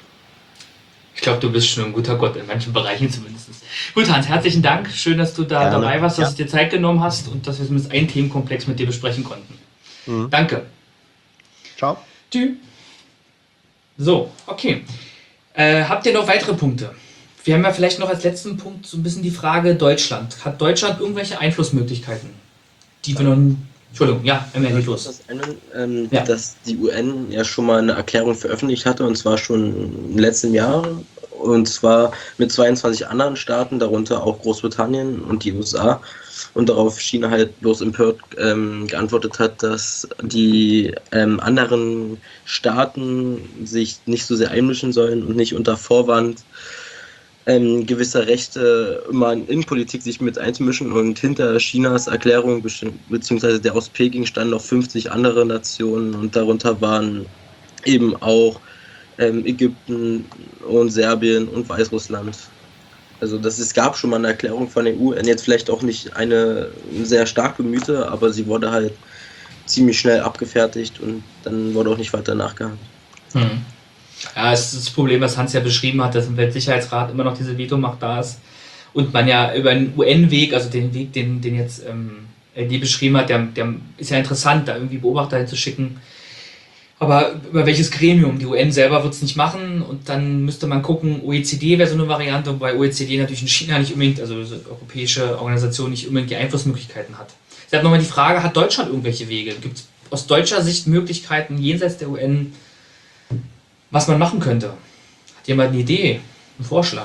Ich glaube, du bist schon ein guter Gott, in manchen Bereichen zumindest. Gut, Hans, herzlichen Dank. Schön, dass du da Gerne. dabei warst, dass Ja. du dir Zeit genommen hast und dass wir zumindest einen Themenkomplex mit dir besprechen konnten. Mhm. Danke. Ciao. Tschüss. So, okay. Äh, habt ihr noch weitere Punkte? Wir haben ja vielleicht noch als letzten Punkt so ein bisschen die Frage Deutschland. Hat Deutschland irgendwelche Einflussmöglichkeiten? Die wir noch... Entschuldigung, ja, immer nicht los. Das eine, ähm, Ja. dass die U N ja schon mal eine Erklärung veröffentlicht hatte, und zwar schon im letzten Jahr, und zwar mit zweiundzwanzig anderen Staaten, darunter auch Großbritannien und die U S A, und darauf China halt bloß empört ähm, geantwortet hat, dass die ähm, anderen Staaten sich nicht so sehr einmischen sollen und nicht unter Vorwand ähm, gewisser Rechte immer in Innenpolitik sich mit einzumischen, und hinter Chinas Erklärung besti- beziehungsweise der aus Peking standen noch fünfzig andere Nationen, und darunter waren eben auch ähm, Ägypten und Serbien und Weißrussland. Also das, es gab schon mal eine Erklärung von der U N, jetzt vielleicht auch nicht eine sehr stark bemühte, aber sie wurde halt ziemlich schnell abgefertigt und dann wurde auch nicht weiter nachgehakt. Hm. Ja, es ist das Problem, was Hans ja beschrieben hat, dass im Weltsicherheitsrat immer noch diese Vetomacht da ist und man ja über einen U N-Weg, also den Weg, den, den jetzt ähm, L D beschrieben hat, der, der ist ja interessant, da irgendwie Beobachter hinzuschicken. Aber über welches Gremium? Die U N selber wird es nicht machen, und dann müsste man gucken, O E C D wäre so eine Variante, wobei O E C D natürlich in China nicht unbedingt, also die europäische Organisation nicht unbedingt die Einflussmöglichkeiten hat. Deshalb nochmal die Frage, hat Deutschland irgendwelche Wege? Gibt es aus deutscher Sicht Möglichkeiten jenseits der U N, was man machen könnte? Hat jemand eine Idee, einen Vorschlag?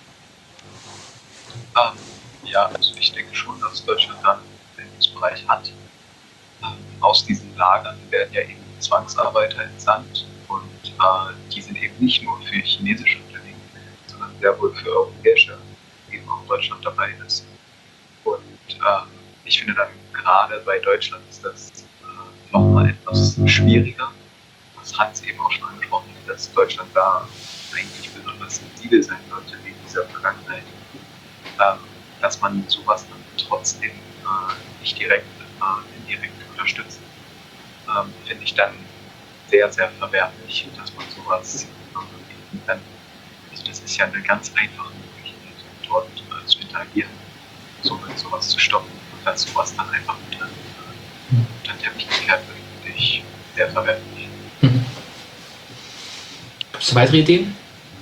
Ähm, ja, also ich denke schon, dass Deutschland da einen Bildungsbereich hat. Ähm, aus diesen Lagern werden ja eben Zwangsarbeiter entsandt, und äh, die sind eben nicht nur für chinesische Unternehmen, sondern sehr wohl für europäische, eben auch Deutschland dabei ist. Und ähm, ich finde dann gerade bei Deutschland ist das äh, nochmal etwas schwieriger, was Hans eben auch schon angesprochen hat, dass Deutschland da eigentlich besonders sensibel sein sollte wegen dieser Vergangenheit, ähm, dass man sowas dann trotzdem äh, nicht direkt, äh, indirekt unterstützt, ähm, finde ich dann sehr, sehr verwerflich, dass man sowas äh, dann, also das ist ja eine ganz einfache Möglichkeit, dort äh, zu interagieren, somit sowas zu stoppen, und dass sowas dann einfach unter, äh, unter den Teppich gekehrt wird, finde ich sehr verwerflich. Mhm. Gibt es weitere Ideen?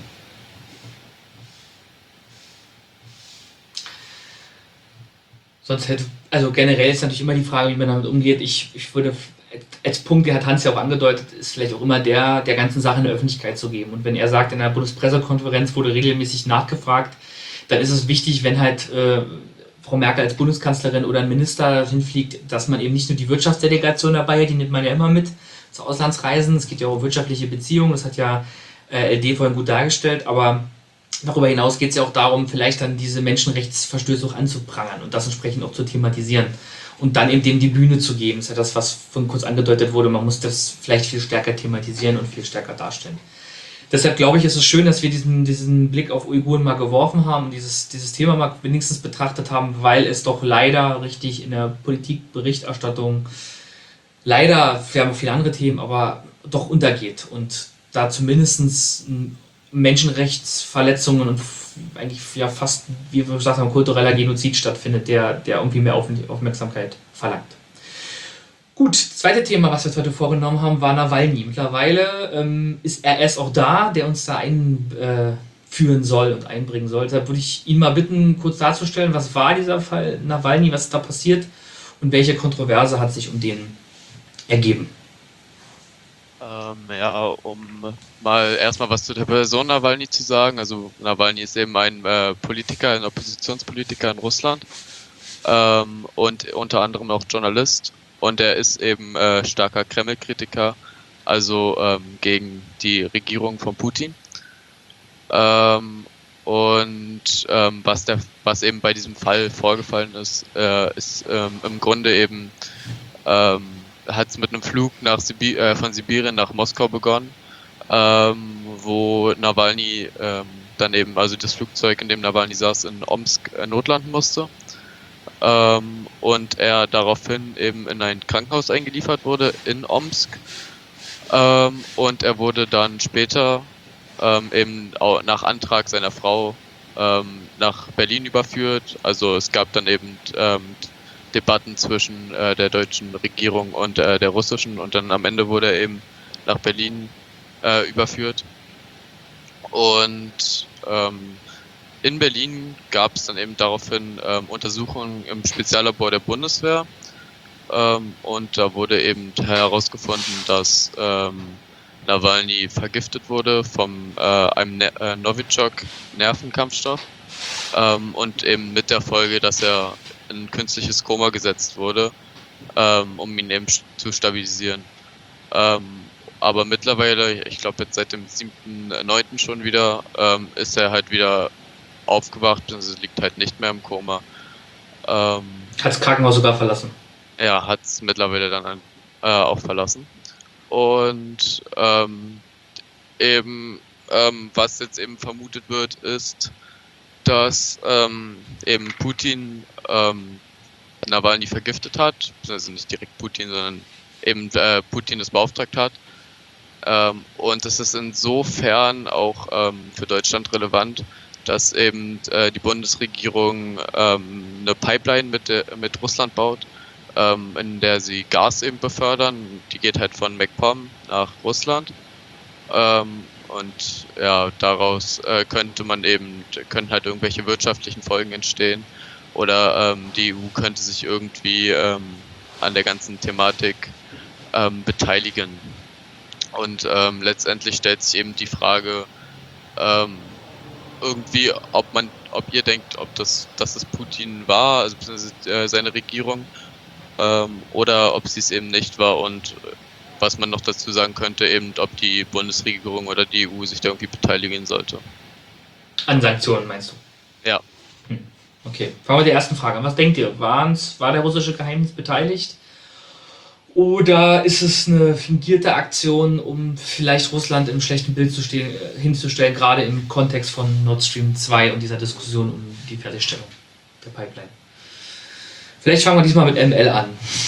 Sonst hätte, also generell ist natürlich immer die Frage, wie man damit umgeht. Ich, ich würde als Punkt, der hat Hans ja auch angedeutet, ist vielleicht auch immer der, der ganzen Sache eine Öffentlichkeit zu geben. Und wenn er sagt, in der Bundespressekonferenz wurde regelmäßig nachgefragt, dann ist es wichtig, wenn halt äh, Frau Merkel als Bundeskanzlerin oder ein Minister hinfliegt, dass man eben nicht nur die Wirtschaftsdelegation dabei hat, die nimmt man ja immer mit zu Auslandsreisen. Es geht ja auch um wirtschaftliche Beziehungen, das hat ja äh, L D vorhin gut dargestellt, aber darüber hinaus geht es ja auch darum, vielleicht dann diese Menschenrechtsverstöße auch anzuprangern und das entsprechend auch zu thematisieren und dann eben dem die Bühne zu geben. Das ist ja das, was von kurz angedeutet wurde, man muss das vielleicht viel stärker thematisieren und viel stärker darstellen. Deshalb glaube ich, ist es schön, dass wir diesen, diesen Blick auf Uiguren mal geworfen haben und dieses, dieses Thema mal wenigstens betrachtet haben, weil es doch leider richtig in der Politikberichterstattung leider, wir haben auch viele andere Themen, aber doch untergeht und da zumindest Menschenrechtsverletzungen und eigentlich ja fast, wie wir gesagt haben, kultureller Genozid stattfindet, der, der irgendwie mehr Aufmerksamkeit verlangt. Gut, das zweite Thema, was wir uns heute vorgenommen haben, war Nawalny. Mittlerweile ähm, ist R S auch da, der uns da einführen äh, soll und einbringen soll. Deshalb würde ich ihn mal bitten, kurz darzustellen, was war dieser Fall Nawalny, was ist da passiert und welche Kontroverse hat sich um den ergeben. Ähm, ja, um mal erstmal was zu der Person Nawalny zu sagen. Also Nawalny ist eben ein äh, Politiker, ein Oppositionspolitiker in Russland ähm, und unter anderem auch Journalist. Und er ist eben äh, starker Kreml-Kritiker, also ähm, gegen die Regierung von Putin. Ähm, und ähm, was, der, was eben bei diesem Fall vorgefallen ist, äh, ist ähm, im Grunde eben ähm, hat es mit einem Flug nach Sibi- äh, von Sibirien nach Moskau begonnen, ähm, wo Nawalny ähm, dann eben, also das Flugzeug, in dem Nawalny saß, in Omsk äh, notlanden musste. Ähm, und er daraufhin eben in ein Krankenhaus eingeliefert wurde in Omsk. Ähm, und er wurde dann später ähm, eben auch nach Antrag seiner Frau ähm, nach Berlin überführt. Also es gab dann eben ähm, Debatten zwischen äh, der deutschen Regierung und äh, der russischen und dann am Ende wurde er eben nach Berlin äh, überführt. Und ähm, in Berlin gab es dann eben daraufhin ähm, Untersuchungen im Speziallabor der Bundeswehr. Ähm, und da wurde eben herausgefunden, dass ähm, Nawalny vergiftet wurde vom äh, einem ne- äh, Novichok-Nervenkampfstoff ähm, und eben mit der Folge, dass er in ein künstliches Koma gesetzt wurde, ähm, um ihn eben st- zu stabilisieren. Ähm, aber mittlerweile, ich glaube jetzt seit dem siebten neunten schon wieder, ähm, ist er halt wieder aufgewacht, also liegt halt nicht mehr im Koma. Ähm, Hat das Krankenhaus sogar verlassen. Ja, hat es mittlerweile dann äh, auch verlassen. Und ähm, eben, ähm, was jetzt eben vermutet wird, ist, dass ähm, eben Putin ähm, Nawalny vergiftet hat, also nicht direkt Putin, sondern eben äh, Putin das beauftragt hat. Ähm, und das ist insofern auch ähm, für Deutschland relevant, dass eben äh, die Bundesregierung ähm, eine Pipeline mit, äh, mit Russland baut, ähm, in der sie Gas eben befördern. Die geht halt von MacPom nach Russland. Ähm, und ja, daraus äh, könnte man eben, können halt irgendwelche wirtschaftlichen Folgen entstehen. Oder ähm, die E U könnte sich irgendwie ähm, an der ganzen Thematik ähm, beteiligen. Und ähm, letztendlich stellt sich eben die Frage, ähm, irgendwie, ob man, ob ihr denkt, ob das, dass es Putin war, also äh, seine Regierung, ähm, oder ob sie es eben nicht war und was man noch dazu sagen könnte, eben, ob die Bundesregierung oder die E U sich da irgendwie beteiligen sollte. An Sanktionen meinst du? Ja. Hm. Okay, fangen wir mit der ersten Frage an. Was denkt ihr? Waren's, war der russische Geheimdienst beteiligt? Oder ist es eine fingierte Aktion, um vielleicht Russland im schlechten Bild zu stehen, hinzustellen, gerade im Kontext von Nord Stream zwei und dieser Diskussion um die Fertigstellung der Pipeline? Vielleicht fangen wir diesmal mit M L an.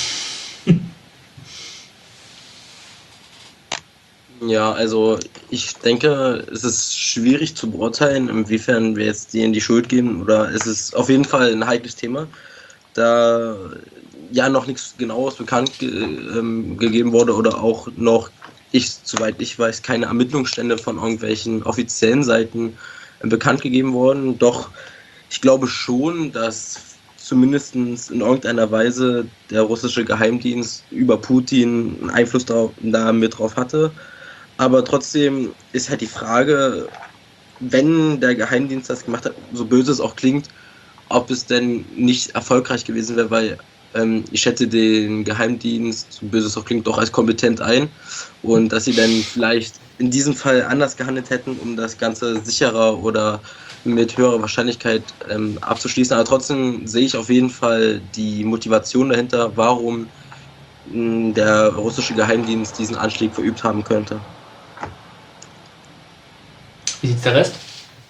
Ja, also ich denke, es ist schwierig zu beurteilen, inwiefern wir jetzt denen die Schuld geben, oder es ist auf jeden Fall ein heikles Thema, da ja noch nichts Genaues bekannt ge ähm, gegeben wurde oder auch noch, ich, soweit ich weiß, keine Ermittlungsstände von irgendwelchen offiziellen Seiten äh, bekannt gegeben wurden. Doch ich glaube schon, dass zumindest in irgendeiner Weise der russische Geheimdienst über Putin einen Einfluss darauf, da mit drauf hatte. Aber trotzdem ist halt die Frage, wenn der Geheimdienst das gemacht hat, so böse es auch klingt, ob es denn nicht erfolgreich gewesen wäre, weil ähm, ich schätze den Geheimdienst, so böse es auch klingt, doch als kompetent ein, und dass sie dann vielleicht in diesem Fall anders gehandelt hätten, um das Ganze sicherer oder mit höherer Wahrscheinlichkeit ähm, abzuschließen. Aber trotzdem sehe ich auf jeden Fall die Motivation dahinter, warum mh, der russische Geheimdienst diesen Anschlag verübt haben könnte. Wie sieht der Rest?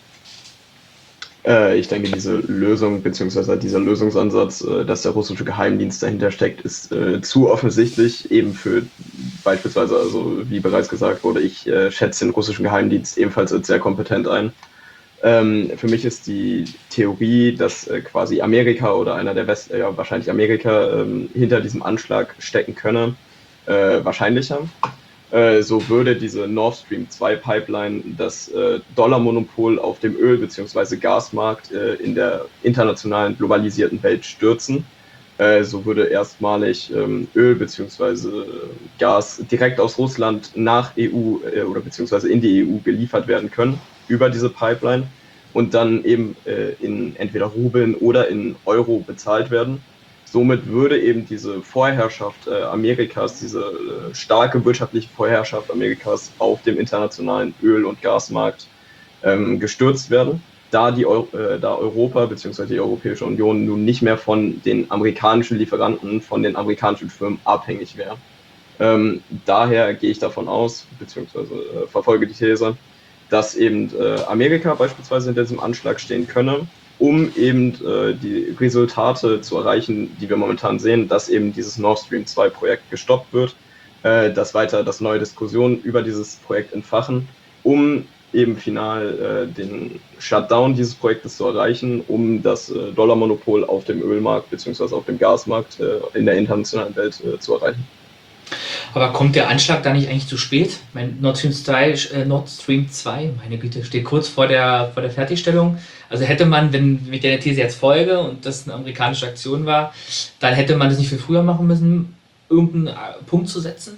Äh, ich denke, diese Lösung, beziehungsweise dieser Lösungsansatz, äh, dass der russische Geheimdienst dahinter steckt, ist äh, zu offensichtlich, eben für beispielsweise, also wie bereits gesagt wurde, ich äh, schätze den russischen Geheimdienst ebenfalls als sehr kompetent ein. Ähm, für mich ist die Theorie, dass äh, quasi Amerika oder einer der West, ja wahrscheinlich Amerika, ähm, hinter diesem Anschlag stecken könne, äh, wahrscheinlicher. Äh, so würde diese Nord Stream zwei Pipeline das äh, Dollarmonopol auf dem Öl- bzw. Gasmarkt äh, in der internationalen globalisierten Welt stürzen. Äh, so würde erstmalig ähm, Öl bzw. Gas direkt aus Russland nach E U äh, oder beziehungsweise in die E U geliefert werden können über diese Pipeline und dann eben äh, in entweder Rubeln oder in Euro bezahlt werden. Somit würde eben diese Vorherrschaft äh, Amerikas, diese äh, starke wirtschaftliche Vorherrschaft Amerikas auf dem internationalen Öl- und Gasmarkt ähm, gestürzt werden, da, die Eu äh, da Europa bzw. die Europäische Union nun nicht mehr von den amerikanischen Lieferanten, von den amerikanischen Firmen abhängig wäre. Ähm, daher gehe ich davon aus, beziehungsweise äh, verfolge die These, dass eben äh, Amerika beispielsweise in diesem Anschlag stehen könne, um eben äh, die Resultate zu erreichen, die wir momentan sehen, dass eben dieses Nord Stream zwei Projekt gestoppt wird, äh, dass weiter das neue Diskussionen über dieses Projekt entfachen, um eben final äh, den Shutdown dieses Projektes zu erreichen, um das äh, Dollarmonopol auf dem Ölmarkt bzw. auf dem Gasmarkt äh, in der internationalen Welt äh, zu erreichen. Aber kommt der Anschlag da nicht eigentlich zu spät? Mein Nord Stream zwei, äh, Nord Stream zwei, meine Güte, steht kurz vor der, vor der Fertigstellung. Also hätte man, wenn ich der These jetzt folge und das eine amerikanische Aktion war, dann hätte man das nicht viel früher machen müssen, irgendeinen Punkt zu setzen?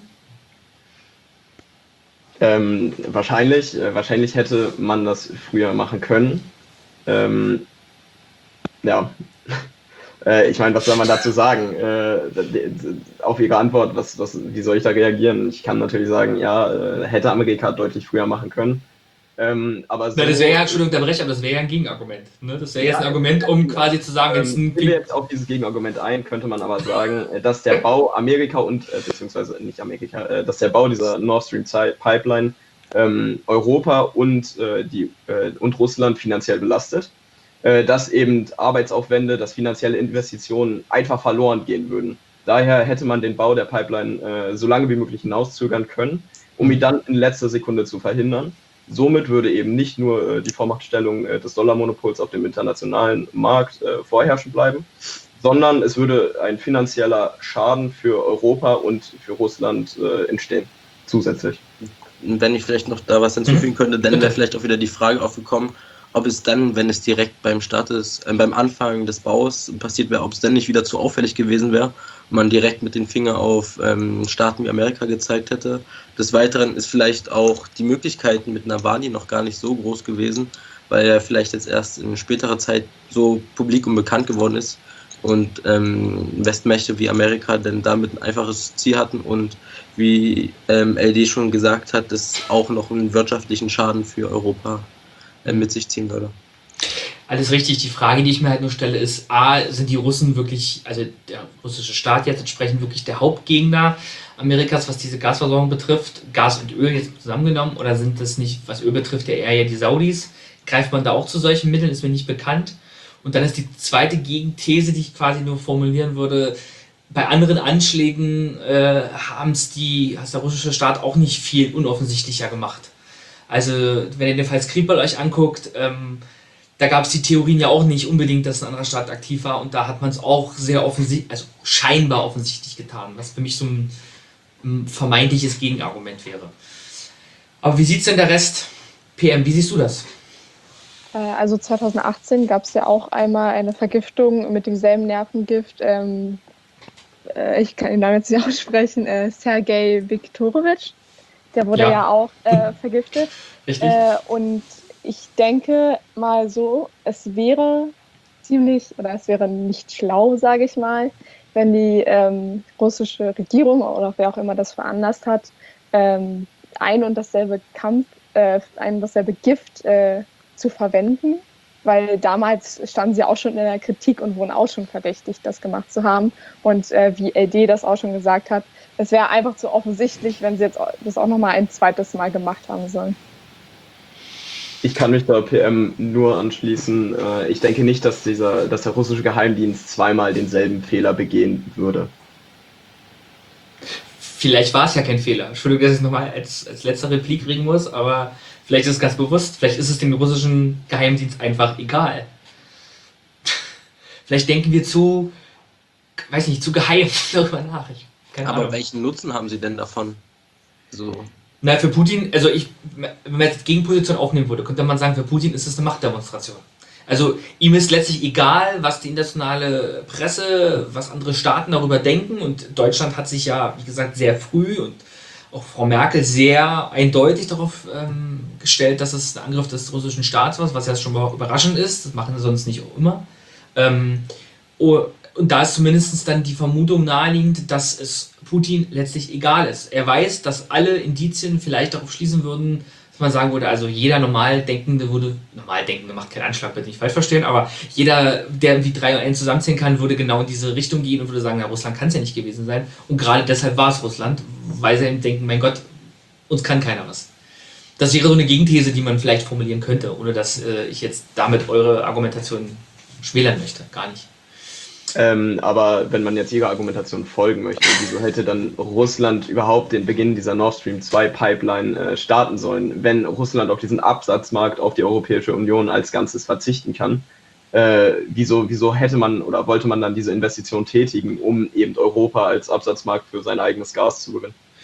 Ähm, wahrscheinlich, äh, wahrscheinlich hätte man das früher machen können. Ähm, ja. Ich meine, was soll man dazu sagen? Äh, auf Ihre Antwort, was, was, wie soll ich da reagieren? Ich kann natürlich sagen, ja, hätte Amerika deutlich früher machen können. Ähm, aber so, Na, das wäre ja, Entschuldigung, unterbreche, aber das wäre ja ein Gegenargument. Ne? Das wäre jetzt ja, ein Argument, um quasi zu sagen, jetzt ähm, ein gehen wir jetzt auf dieses Gegenargument ein, könnte man aber sagen, dass der Bau Amerika und, äh, beziehungsweise nicht Amerika, äh, dass der Bau dieser Nord Stream zwei Pipeline ähm, Europa und, äh, die, äh, und Russland finanziell belastet. Dass eben Arbeitsaufwände, dass finanzielle Investitionen einfach verloren gehen würden. Daher hätte man den Bau der Pipeline äh, so lange wie möglich hinauszögern können, um ihn dann in letzter Sekunde zu verhindern. Somit würde eben nicht nur äh, die Vormachtstellung äh, des Dollarmonopols auf dem internationalen Markt äh, vorherrschend bleiben, sondern es würde ein finanzieller Schaden für Europa und für Russland äh, entstehen, zusätzlich. Wenn ich vielleicht noch da was hinzufügen könnte, dann wäre vielleicht auch wieder die Frage aufgekommen, ob es dann, wenn es direkt beim Start des, äh, beim Anfang des Baus passiert wäre, ob es dann nicht wieder zu auffällig gewesen wäre und man direkt mit dem Finger auf ähm, Staaten wie Amerika gezeigt hätte. Des Weiteren ist vielleicht auch die Möglichkeiten mit Nawalny noch gar nicht so groß gewesen, weil er vielleicht jetzt erst in späterer Zeit so publik und bekannt geworden ist und ähm, Westmächte wie Amerika dann damit ein einfaches Ziel hatten und wie ähm, L D schon gesagt hat, das auch noch einen wirtschaftlichen Schaden für Europa mit sich ziehen würde. Alles richtig. Die Frage, die ich mir halt nur stelle, ist, A, sind die Russen wirklich, also der russische Staat jetzt entsprechend wirklich der Hauptgegner Amerikas, was diese Gasversorgung betrifft, Gas und Öl jetzt zusammengenommen, oder sind das nicht, was Öl betrifft, ja eher die Saudis? Greift man da auch zu solchen Mitteln, ist mir nicht bekannt. Und dann ist die zweite Gegenthese, die ich quasi nur formulieren würde, bei anderen Anschlägen äh, haben es die, hat der russische Staat auch nicht viel unoffensichtlicher gemacht. Also, wenn ihr den Fall Skripal euch anguckt, ähm, da gab es die Theorien ja auch nicht unbedingt, dass ein anderer Staat aktiv war, und da hat man es auch sehr offensichtlich, also scheinbar offensichtlich getan, was für mich so ein, ein vermeintliches Gegenargument wäre. Aber wie sieht es denn der Rest? P M, wie siehst du das? Also zweitausendachtzehn gab es ja auch einmal eine Vergiftung mit demselben Nervengift, ähm, äh, ich kann den Namen jetzt nicht aussprechen, äh, Sergei Viktorowitsch. Der wurde ja, ja auch äh, vergiftet. Richtig. Äh, und ich denke mal so, es wäre ziemlich, oder es wäre nicht schlau, sage ich mal, wenn die ähm, russische Regierung oder wer auch immer das veranlasst hat, ähm, ein und dasselbe Kampf, äh, ein und dasselbe Gift äh, zu verwenden. Weil damals standen sie auch schon in der Kritik und wurden auch schon verdächtigt, das gemacht zu haben. Und äh, wie L D das auch schon gesagt hat, es wäre einfach zu offensichtlich, wenn sie jetzt das auch nochmal ein zweites Mal gemacht haben sollen. Ich kann mich da P M nur anschließen. Ich denke nicht, dass, dieser, dass der russische Geheimdienst zweimal denselben Fehler begehen würde. Vielleicht war es ja kein Fehler. Entschuldigung, dass ich es nochmal als, als letzte Replik kriegen muss, aber vielleicht ist es ganz bewusst. Vielleicht ist es dem russischen Geheimdienst einfach egal. Vielleicht denken wir zu, weiß nicht, zu geheim darüber nach. Ich Keine Aber Ahnung. Welchen Nutzen haben sie denn davon? So. Na, für Putin, also ich, wenn man jetzt Gegenposition aufnehmen würde, könnte man sagen, für Putin ist es eine Machtdemonstration. Also ihm ist letztlich egal, was die internationale Presse, was andere Staaten darüber denken, und Deutschland hat sich ja, wie gesagt, sehr früh und auch Frau Merkel sehr eindeutig darauf ähm, gestellt, dass es ein Angriff des russischen Staats war, was ja schon mal überraschend ist, das machen sie sonst nicht immer. Ähm, oh, Und da ist zumindest dann die Vermutung naheliegend, dass es Putin letztlich egal ist. Er weiß, dass alle Indizien vielleicht darauf schließen würden, dass man sagen würde, also jeder Normaldenkende würde, Normaldenkende macht keinen Anschlag, bitte nicht falsch verstehen, aber jeder, der irgendwie drei und eins zusammenzählen kann, würde genau in diese Richtung gehen und würde sagen, ja, Russland kann es ja nicht gewesen sein. Und gerade deshalb war es Russland, weil sie eben denken, mein Gott, uns kann keiner was. Das wäre so eine Gegenthese, die man vielleicht formulieren könnte, ohne dass äh, ich jetzt damit eure Argumentation schmälern möchte, gar nicht. Ähm, aber wenn man jetzt ihrer Argumentation folgen möchte, wieso hätte dann Russland überhaupt den Beginn dieser Nord Stream zwei Pipeline äh, starten sollen, wenn Russland auf diesen Absatzmarkt auf die Europäische Union als Ganzes verzichten kann? Äh, wieso, wieso hätte man oder wollte man dann diese Investition tätigen, um eben Europa als Absatzmarkt für sein eigenes Gas zu gewinnen?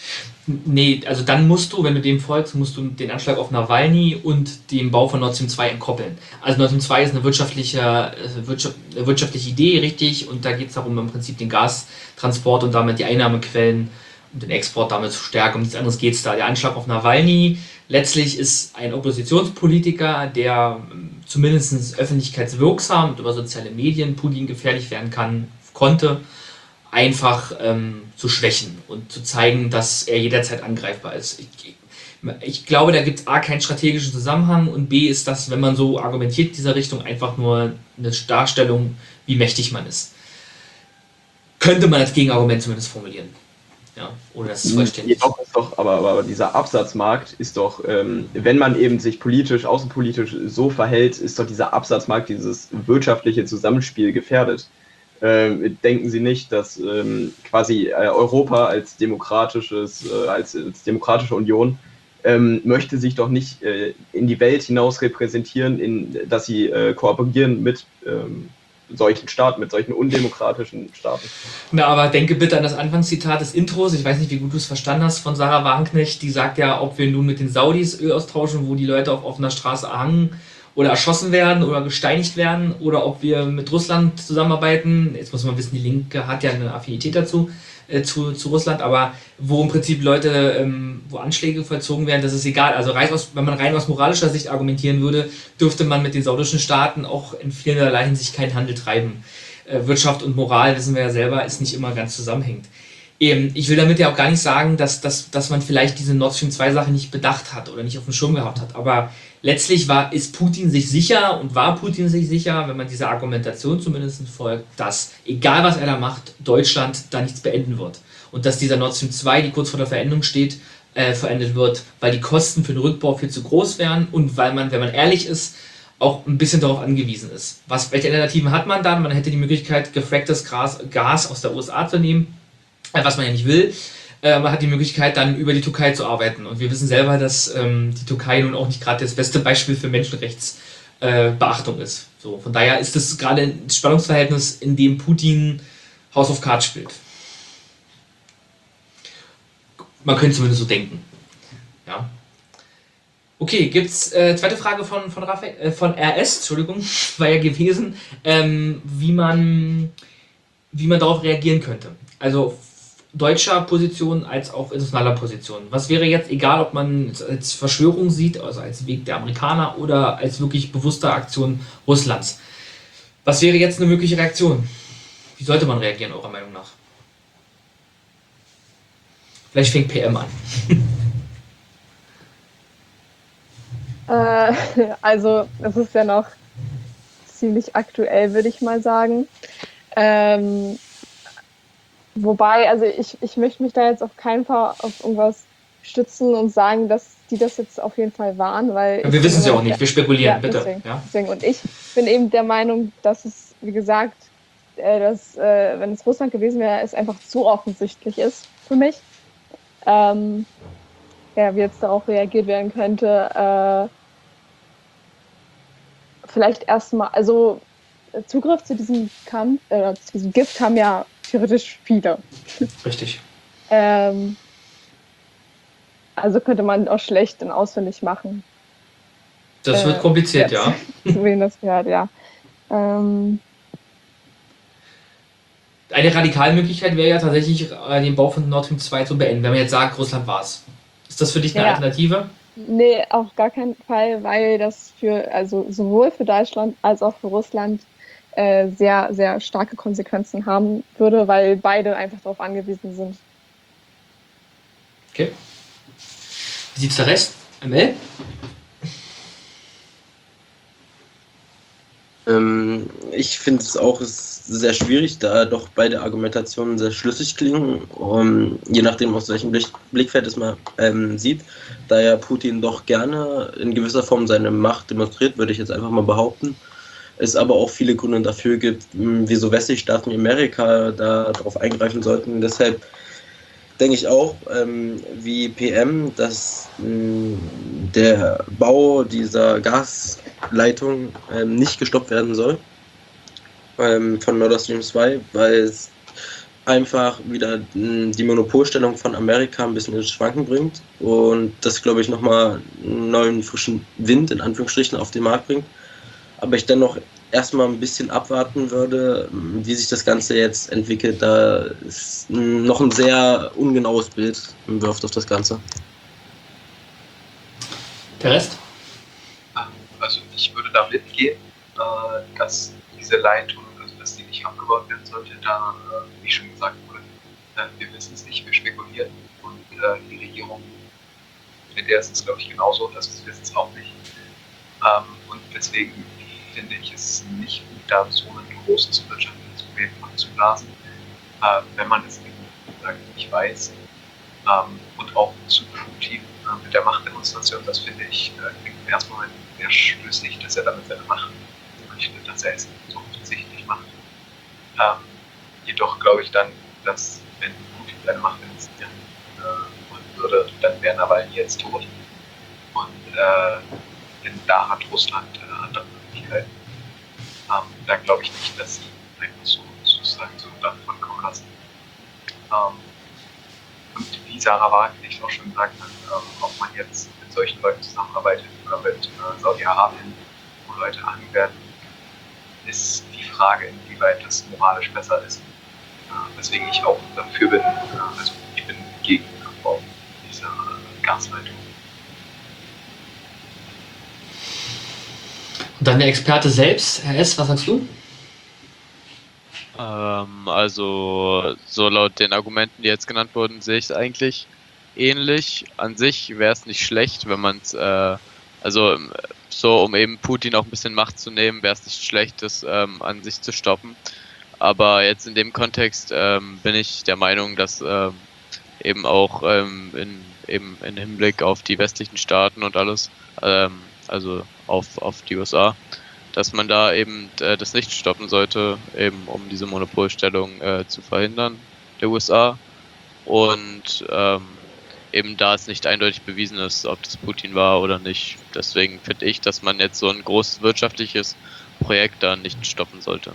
Nee, also dann musst du, wenn du dem folgst, musst du den Anschlag auf Nawalny und den Bau von Nord Stream zwei entkoppeln. Also Nord Stream zwei ist eine wirtschaftliche, eine wirtschaftliche Idee, richtig, und da geht es darum, im Prinzip den Gastransport und damit die Einnahmequellen und den Export damit zu stärken. Um nichts anderes geht es da. Der Anschlag auf Nawalny letztlich ist ein Oppositionspolitiker, der zumindest öffentlichkeitswirksam und über soziale Medien Putin gefährlich werden kann, konnte, einfach ähm, zu schwächen und zu zeigen, dass er jederzeit angreifbar ist. Ich, ich glaube, da gibt es A, keinen strategischen Zusammenhang, und B ist das, wenn man so argumentiert in dieser Richtung, einfach nur eine Darstellung, wie mächtig man ist. Könnte man als Gegenargument zumindest formulieren. Ja, oder das ist vollständig. Ja, ist doch, aber, aber dieser Absatzmarkt ist doch, ähm, wenn man eben sich politisch, außenpolitisch so verhält, ist doch dieser Absatzmarkt, dieses wirtschaftliche Zusammenspiel gefährdet. Ähm, denken Sie nicht, dass ähm, quasi äh, Europa als demokratisches, äh, als, als demokratische Union ähm, möchte sich doch nicht äh, in die Welt hinaus repräsentieren, in, dass sie äh, kooperieren mit ähm, solchen Staaten, mit solchen undemokratischen Staaten. Na, aber denke bitte an das Anfangszitat des Intros, ich weiß nicht, wie gut du es verstanden hast, von Sarah Wagenknecht, die sagt ja, ob wir nun mit den Saudis Öl austauschen, wo die Leute auf offener Straße erhangen oder erschossen werden oder gesteinigt werden, oder ob wir mit Russland zusammenarbeiten. Jetzt muss man wissen, die Linke hat ja eine Affinität dazu, äh, zu, zu Russland, aber wo im Prinzip Leute, ähm, wo Anschläge vollzogen werden, das ist egal. Also rein aus, wenn man rein aus moralischer Sicht argumentieren würde, dürfte man mit den saudischen Staaten auch in vielerlei Hinsicht keinen Handel treiben. Äh, Wirtschaft und Moral, wissen wir ja selber, ist nicht immer ganz zusammenhängend. Ähm, ich will damit ja auch gar nicht sagen, dass, dass, dass man vielleicht diese Nord Stream zwei Sache nicht bedacht hat oder nicht auf dem Schirm gehabt hat, aber letztlich war, ist Putin sich sicher und war Putin sich sicher, wenn man dieser Argumentation zumindest folgt, dass, egal was er da macht, Deutschland da nichts beenden wird. Und dass dieser Nord Stream zwei, die kurz vor der Verendung steht, äh, verendet wird, weil die Kosten für den Rückbau viel zu groß wären und weil man, wenn man ehrlich ist, auch ein bisschen darauf angewiesen ist. Was, welche Alternativen hat man dann? Man hätte die Möglichkeit, gefracktes Gas, Gas aus der U S A zu nehmen, äh, was man ja nicht will. Äh, man hat die Möglichkeit, dann über die Türkei zu arbeiten. Und wir wissen selber, dass ähm, die Türkei nun auch nicht gerade das beste Beispiel für Menschenrechtsbeachtung äh, ist. So, von daher ist das gerade ein Spannungsverhältnis, in dem Putin House of Cards spielt. Man könnte zumindest so denken. Ja. Okay, gibt's äh, zweite Frage von, von, Raphael, äh, von R S, Entschuldigung, war ja gewesen, ähm, wie man, wie man darauf reagieren könnte. Also deutscher Position als auch internationaler Position. Was wäre jetzt, egal ob man es als Verschwörung sieht, also als Weg der Amerikaner oder als wirklich bewusste Aktion Russlands. Was wäre jetzt eine mögliche Reaktion? Wie sollte man reagieren, eurer Meinung nach? Vielleicht fängt P M an. äh, also, es ist ja noch ziemlich aktuell, würde ich mal sagen. Ähm, Wobei, also ich, ich möchte mich da jetzt auf keinen Fall auf irgendwas stützen und sagen, dass die das jetzt auf jeden Fall waren, weil... Wir wissen es ja auch nicht, wir spekulieren, ja, bitte. Deswegen, ja? deswegen. Und ich bin eben der Meinung, dass es, wie gesagt, äh, dass, äh, wenn es Russland gewesen wäre, es einfach zu offensichtlich ist für mich. Ähm, ja, wie jetzt darauf reagiert werden könnte. Äh, vielleicht erstmal, also Zugriff zu diesem Kampf, äh, zu diesem Gift haben ja theoretisch viele. Richtig. ähm, also könnte man auch schlecht und auswendig machen. Das äh, wird kompliziert, jetzt, ja. So wie das gehört, ja. Ähm, Eine Radikalmöglichkeit wäre ja tatsächlich, äh, den Bau von Nord Stream zwei zu beenden, wenn man jetzt sagt, Russland war's. Ist das für dich eine ja. Alternative? Nee, auf gar keinen Fall, weil das für, also sowohl für Deutschland als auch für Russland äh, sehr, sehr starke Konsequenzen haben würde, weil beide einfach darauf angewiesen sind. Okay. Wie sieht's der Rest? M L? Ähm, ich finde es auch sehr schwierig, da doch beide Argumentationen sehr schlüssig klingen, um, je nachdem aus welchem Blick, Blickfeld es man ähm, sieht. Da ja Putin doch gerne in gewisser Form seine Macht demonstriert, würde ich jetzt einfach mal behaupten. Es aber auch viele Gründe dafür gibt, wieso westliche Staaten wie Amerika da darauf eingreifen sollten. Deshalb denke ich auch, ähm, wie P M, dass mh, der Bau dieser Gasleitung ähm, nicht gestoppt werden soll ähm, von Nord Stream zwei, weil es einfach wieder die Monopolstellung von Amerika ein bisschen ins Schwanken bringt und das, glaube ich, nochmal einen neuen frischen Wind in Anführungsstrichen auf den Markt bringt. Aber ich dennoch erstmal ein bisschen abwarten würde, wie sich das Ganze jetzt entwickelt. Da ist noch ein sehr ungenaues Bild wirft auf das Ganze. Der Rest? Also ich würde da mitgehen, dass diese Leitung, also dass die nicht abgebaut werden sollte, da, wie schon gesagt wurde, wir wissen es nicht, wir spekulieren und die Regierung, mit der ist es, glaube ich, genauso, also sie wissen es auch nicht. Und deswegen finde ich es nicht gut, da so ein großes wirtschaftliches Problem abzublasen, wenn man es nicht weiß. Und auch zu Putin mit der Machtdemonstration, das finde ich klingt im ersten Moment sehr schlüssig, dass er damit seine Macht möchte, dass er es so offensichtlich macht. Ähm, jedoch glaube ich dann, dass wenn Putin seine Macht demonstrieren äh, wollen würde, dann wäre Nawalny jetzt tot. Und äh, denn da hat Russland äh, andere Möglichkeiten. Ähm, da glaube ich nicht, dass sie einfach so sozusagen so davon kommen lassen. Ähm, und wie Sarah Wagenknecht auch schon gesagt hat, ähm, ob man jetzt mit solchen Leuten zusammenarbeitet oder mit äh, Saudi-Arabien, wo Leute angegangen werden, ist die Frage, inwieweit das moralisch besser ist. Äh, weswegen ich auch dafür bin, äh, also ich bin gegen den Abbau dieser äh, Gasleitung. Und dann der Experte selbst, Herr S., was sagst du? Ähm, also, so laut den Argumenten, die jetzt genannt wurden, sehe ich es eigentlich ähnlich. An sich wäre es nicht schlecht, wenn man es, äh, also so, um eben Putin auch ein bisschen Macht zu nehmen, wäre es nicht schlecht, das ähm, an sich zu stoppen. Aber jetzt in dem Kontext ähm, bin ich der Meinung, dass ähm, eben auch ähm, in, eben in Hinblick auf die westlichen Staaten und alles, ähm, also auf, auf die U S A, dass man da eben äh, das nicht stoppen sollte, eben um diese Monopolstellung äh, zu verhindern, der U S A. Und ähm, eben da es nicht eindeutig bewiesen ist, ob das Putin war oder nicht. Deswegen finde ich, dass man jetzt so ein großes wirtschaftliches Projekt da nicht stoppen sollte.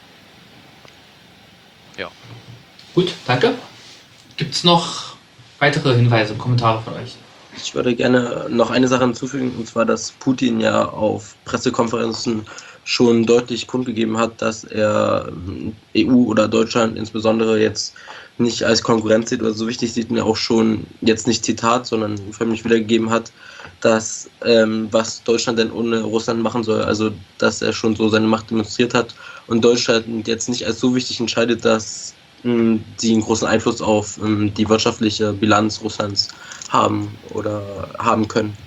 Ja. Gut, danke. Gibt es noch weitere Hinweise, Kommentare von euch? Ich würde gerne noch eine Sache hinzufügen, und zwar, dass Putin ja auf Pressekonferenzen schon deutlich kundgegeben hat, dass er E U oder Deutschland insbesondere jetzt nicht als Konkurrenz sieht oder so wichtig sieht, und er auch schon jetzt nicht Zitat, sondern förmlich wiedergegeben hat, dass ähm, was Deutschland denn ohne Russland machen soll, also dass er schon so seine Macht demonstriert hat und Deutschland jetzt nicht als so wichtig entscheidet, dass mh, sie einen großen Einfluss auf mh, die wirtschaftliche Bilanz Russlands haben oder haben können.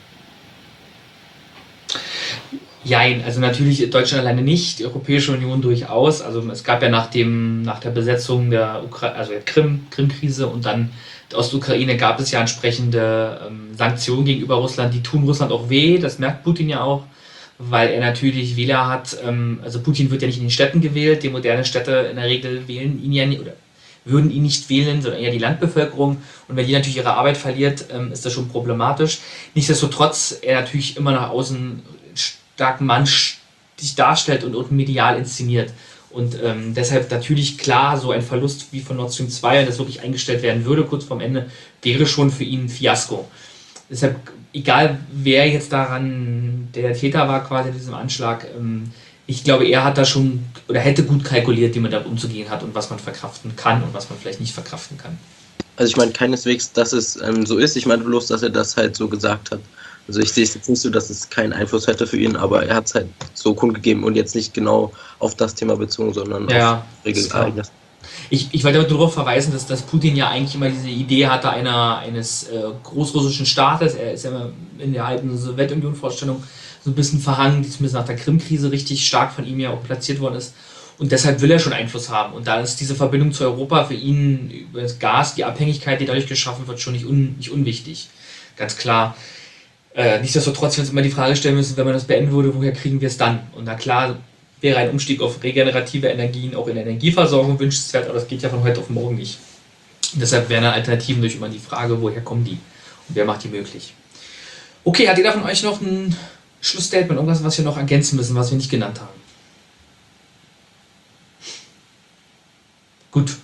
Jein, also natürlich Deutschland alleine nicht, die Europäische Union durchaus. Also es gab ja nach dem, nach der Besetzung der Ukra- also der Krim, Krim-Krise und dann der Ostukraine gab es ja entsprechende ähm, Sanktionen gegenüber Russland, die tun Russland auch weh, das merkt Putin ja auch, weil er natürlich Wähler hat, ähm, also Putin wird ja nicht in den Städten gewählt, die modernen Städte in der Regel wählen ihn ja nicht, oder würden ihn nicht wählen, sondern eher die Landbevölkerung. Und wenn die natürlich ihre Arbeit verliert, ähm, ist das schon problematisch. Nichtsdestotrotz er natürlich immer nach außen starken Mann sich darstellt und, und medial inszeniert. Und ähm, deshalb natürlich klar, so ein Verlust wie von Nord Stream zwei, wenn das wirklich eingestellt werden würde, kurz vorm Ende, wäre schon für ihn ein Fiasko. Deshalb, egal wer jetzt daran der Täter war, quasi in diesem Anschlag, ähm, ich glaube, er hat da schon oder hätte gut kalkuliert, wie man damit umzugehen hat und was man verkraften kann und was man vielleicht nicht verkraften kann. Also ich meine keineswegs, dass es ähm, so ist. Ich meine bloß, dass er das halt so gesagt hat. Also ich sehe es jetzt nicht so, dass es keinen Einfluss hätte für ihn, aber er hat es halt so kundgegeben und jetzt nicht genau auf das Thema bezogen, sondern ja, auf Regelereignis. Ich, ich wollte aber darauf verweisen, dass, dass Putin ja eigentlich immer diese Idee hatte einer, eines äh, großrussischen Staates. Er ist ja immer in der alten Sowjetunion-Vorstellung so ein bisschen verhangen, die zumindest nach der Krim-Krise richtig stark von ihm ja auch platziert worden ist. Und deshalb will er schon Einfluss haben. Und da ist diese Verbindung zu Europa für ihn über das Gas, die Abhängigkeit, die dadurch geschaffen wird, schon nicht, un, nicht unwichtig. Ganz klar. Äh, nichtsdestotrotz, wir uns immer die Frage stellen müssen, wenn man das beenden würde, woher kriegen wir es dann? Und na klar, wäre ein Umstieg auf regenerative Energien auch in der Energieversorgung wünschenswert, aber das geht ja von heute auf morgen nicht. Und deshalb wären Alternativen durch immer die Frage, woher kommen die? Und wer macht die möglich? Okay, hat jeder von euch noch ein Schlussstatement, irgendwas, was wir noch ergänzen müssen, was wir nicht genannt haben? Gut,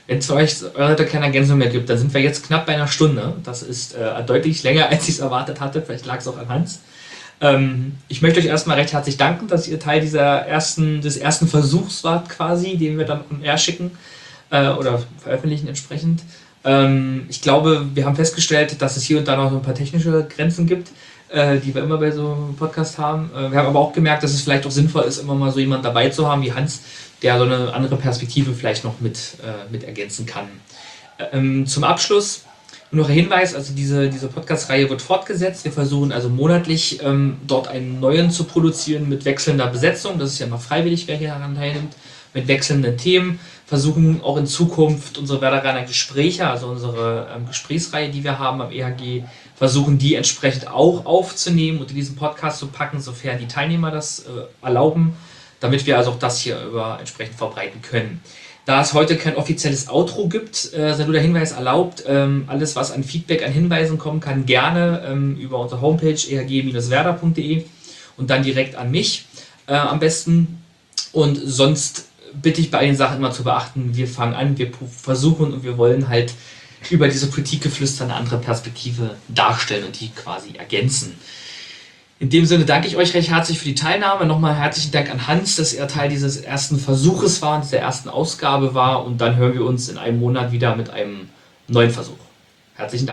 Wenn es für euch heute keine Ergänzung mehr gibt, dann sind wir jetzt knapp bei einer Stunde. Das ist äh, deutlich länger, als ich es erwartet hatte. Vielleicht lag es auch an Hans. Ähm, ich möchte euch erstmal recht herzlich danken, dass ihr Teil dieser ersten, des ersten Versuchs wart quasi, den wir dann on air schicken äh, oder veröffentlichen entsprechend. Ähm, ich glaube, wir haben festgestellt, dass es hier und da noch so ein paar technische Grenzen gibt, äh, die wir immer bei so einem Podcast haben. Äh, wir haben aber auch gemerkt, dass es vielleicht auch sinnvoll ist, immer mal so jemanden dabei zu haben wie Hans, der so eine andere Perspektive vielleicht noch mit, äh, mit ergänzen kann. Ähm, zum Abschluss noch ein Hinweis, also diese, diese Podcast-Reihe wird fortgesetzt. Wir versuchen also monatlich ähm, dort einen neuen zu produzieren mit wechselnder Besetzung. Das ist ja immer freiwillig, wer hier daran teilnimmt, mit wechselnden Themen. Versuchen auch in Zukunft unsere Werderaner Gespräche, also unsere ähm, Gesprächsreihe, die wir haben am E H G, versuchen die entsprechend auch aufzunehmen und in diesen Podcast zu packen, sofern die Teilnehmer das äh, erlauben, damit wir also auch das hier über entsprechend verbreiten können. Da es heute kein offizielles Outro gibt, äh, sei nur der Hinweis erlaubt, ähm, alles was an Feedback, an Hinweisen kommen kann, gerne ähm, über unsere Homepage e h g dash werder punkt d e und dann direkt an mich äh, am besten. Und sonst bitte ich bei allen Sachen immer zu beachten, wir fangen an, wir versuchen und wir wollen halt über diese Politikgeflüster eine andere Perspektive darstellen und die quasi ergänzen. In dem Sinne danke ich euch recht herzlich für die Teilnahme. Nochmal herzlichen Dank an Hans, dass er Teil dieses ersten Versuches war, dieser ersten Ausgabe war. Und dann hören wir uns in einem Monat wieder mit einem neuen Versuch. Herzlichen Dank.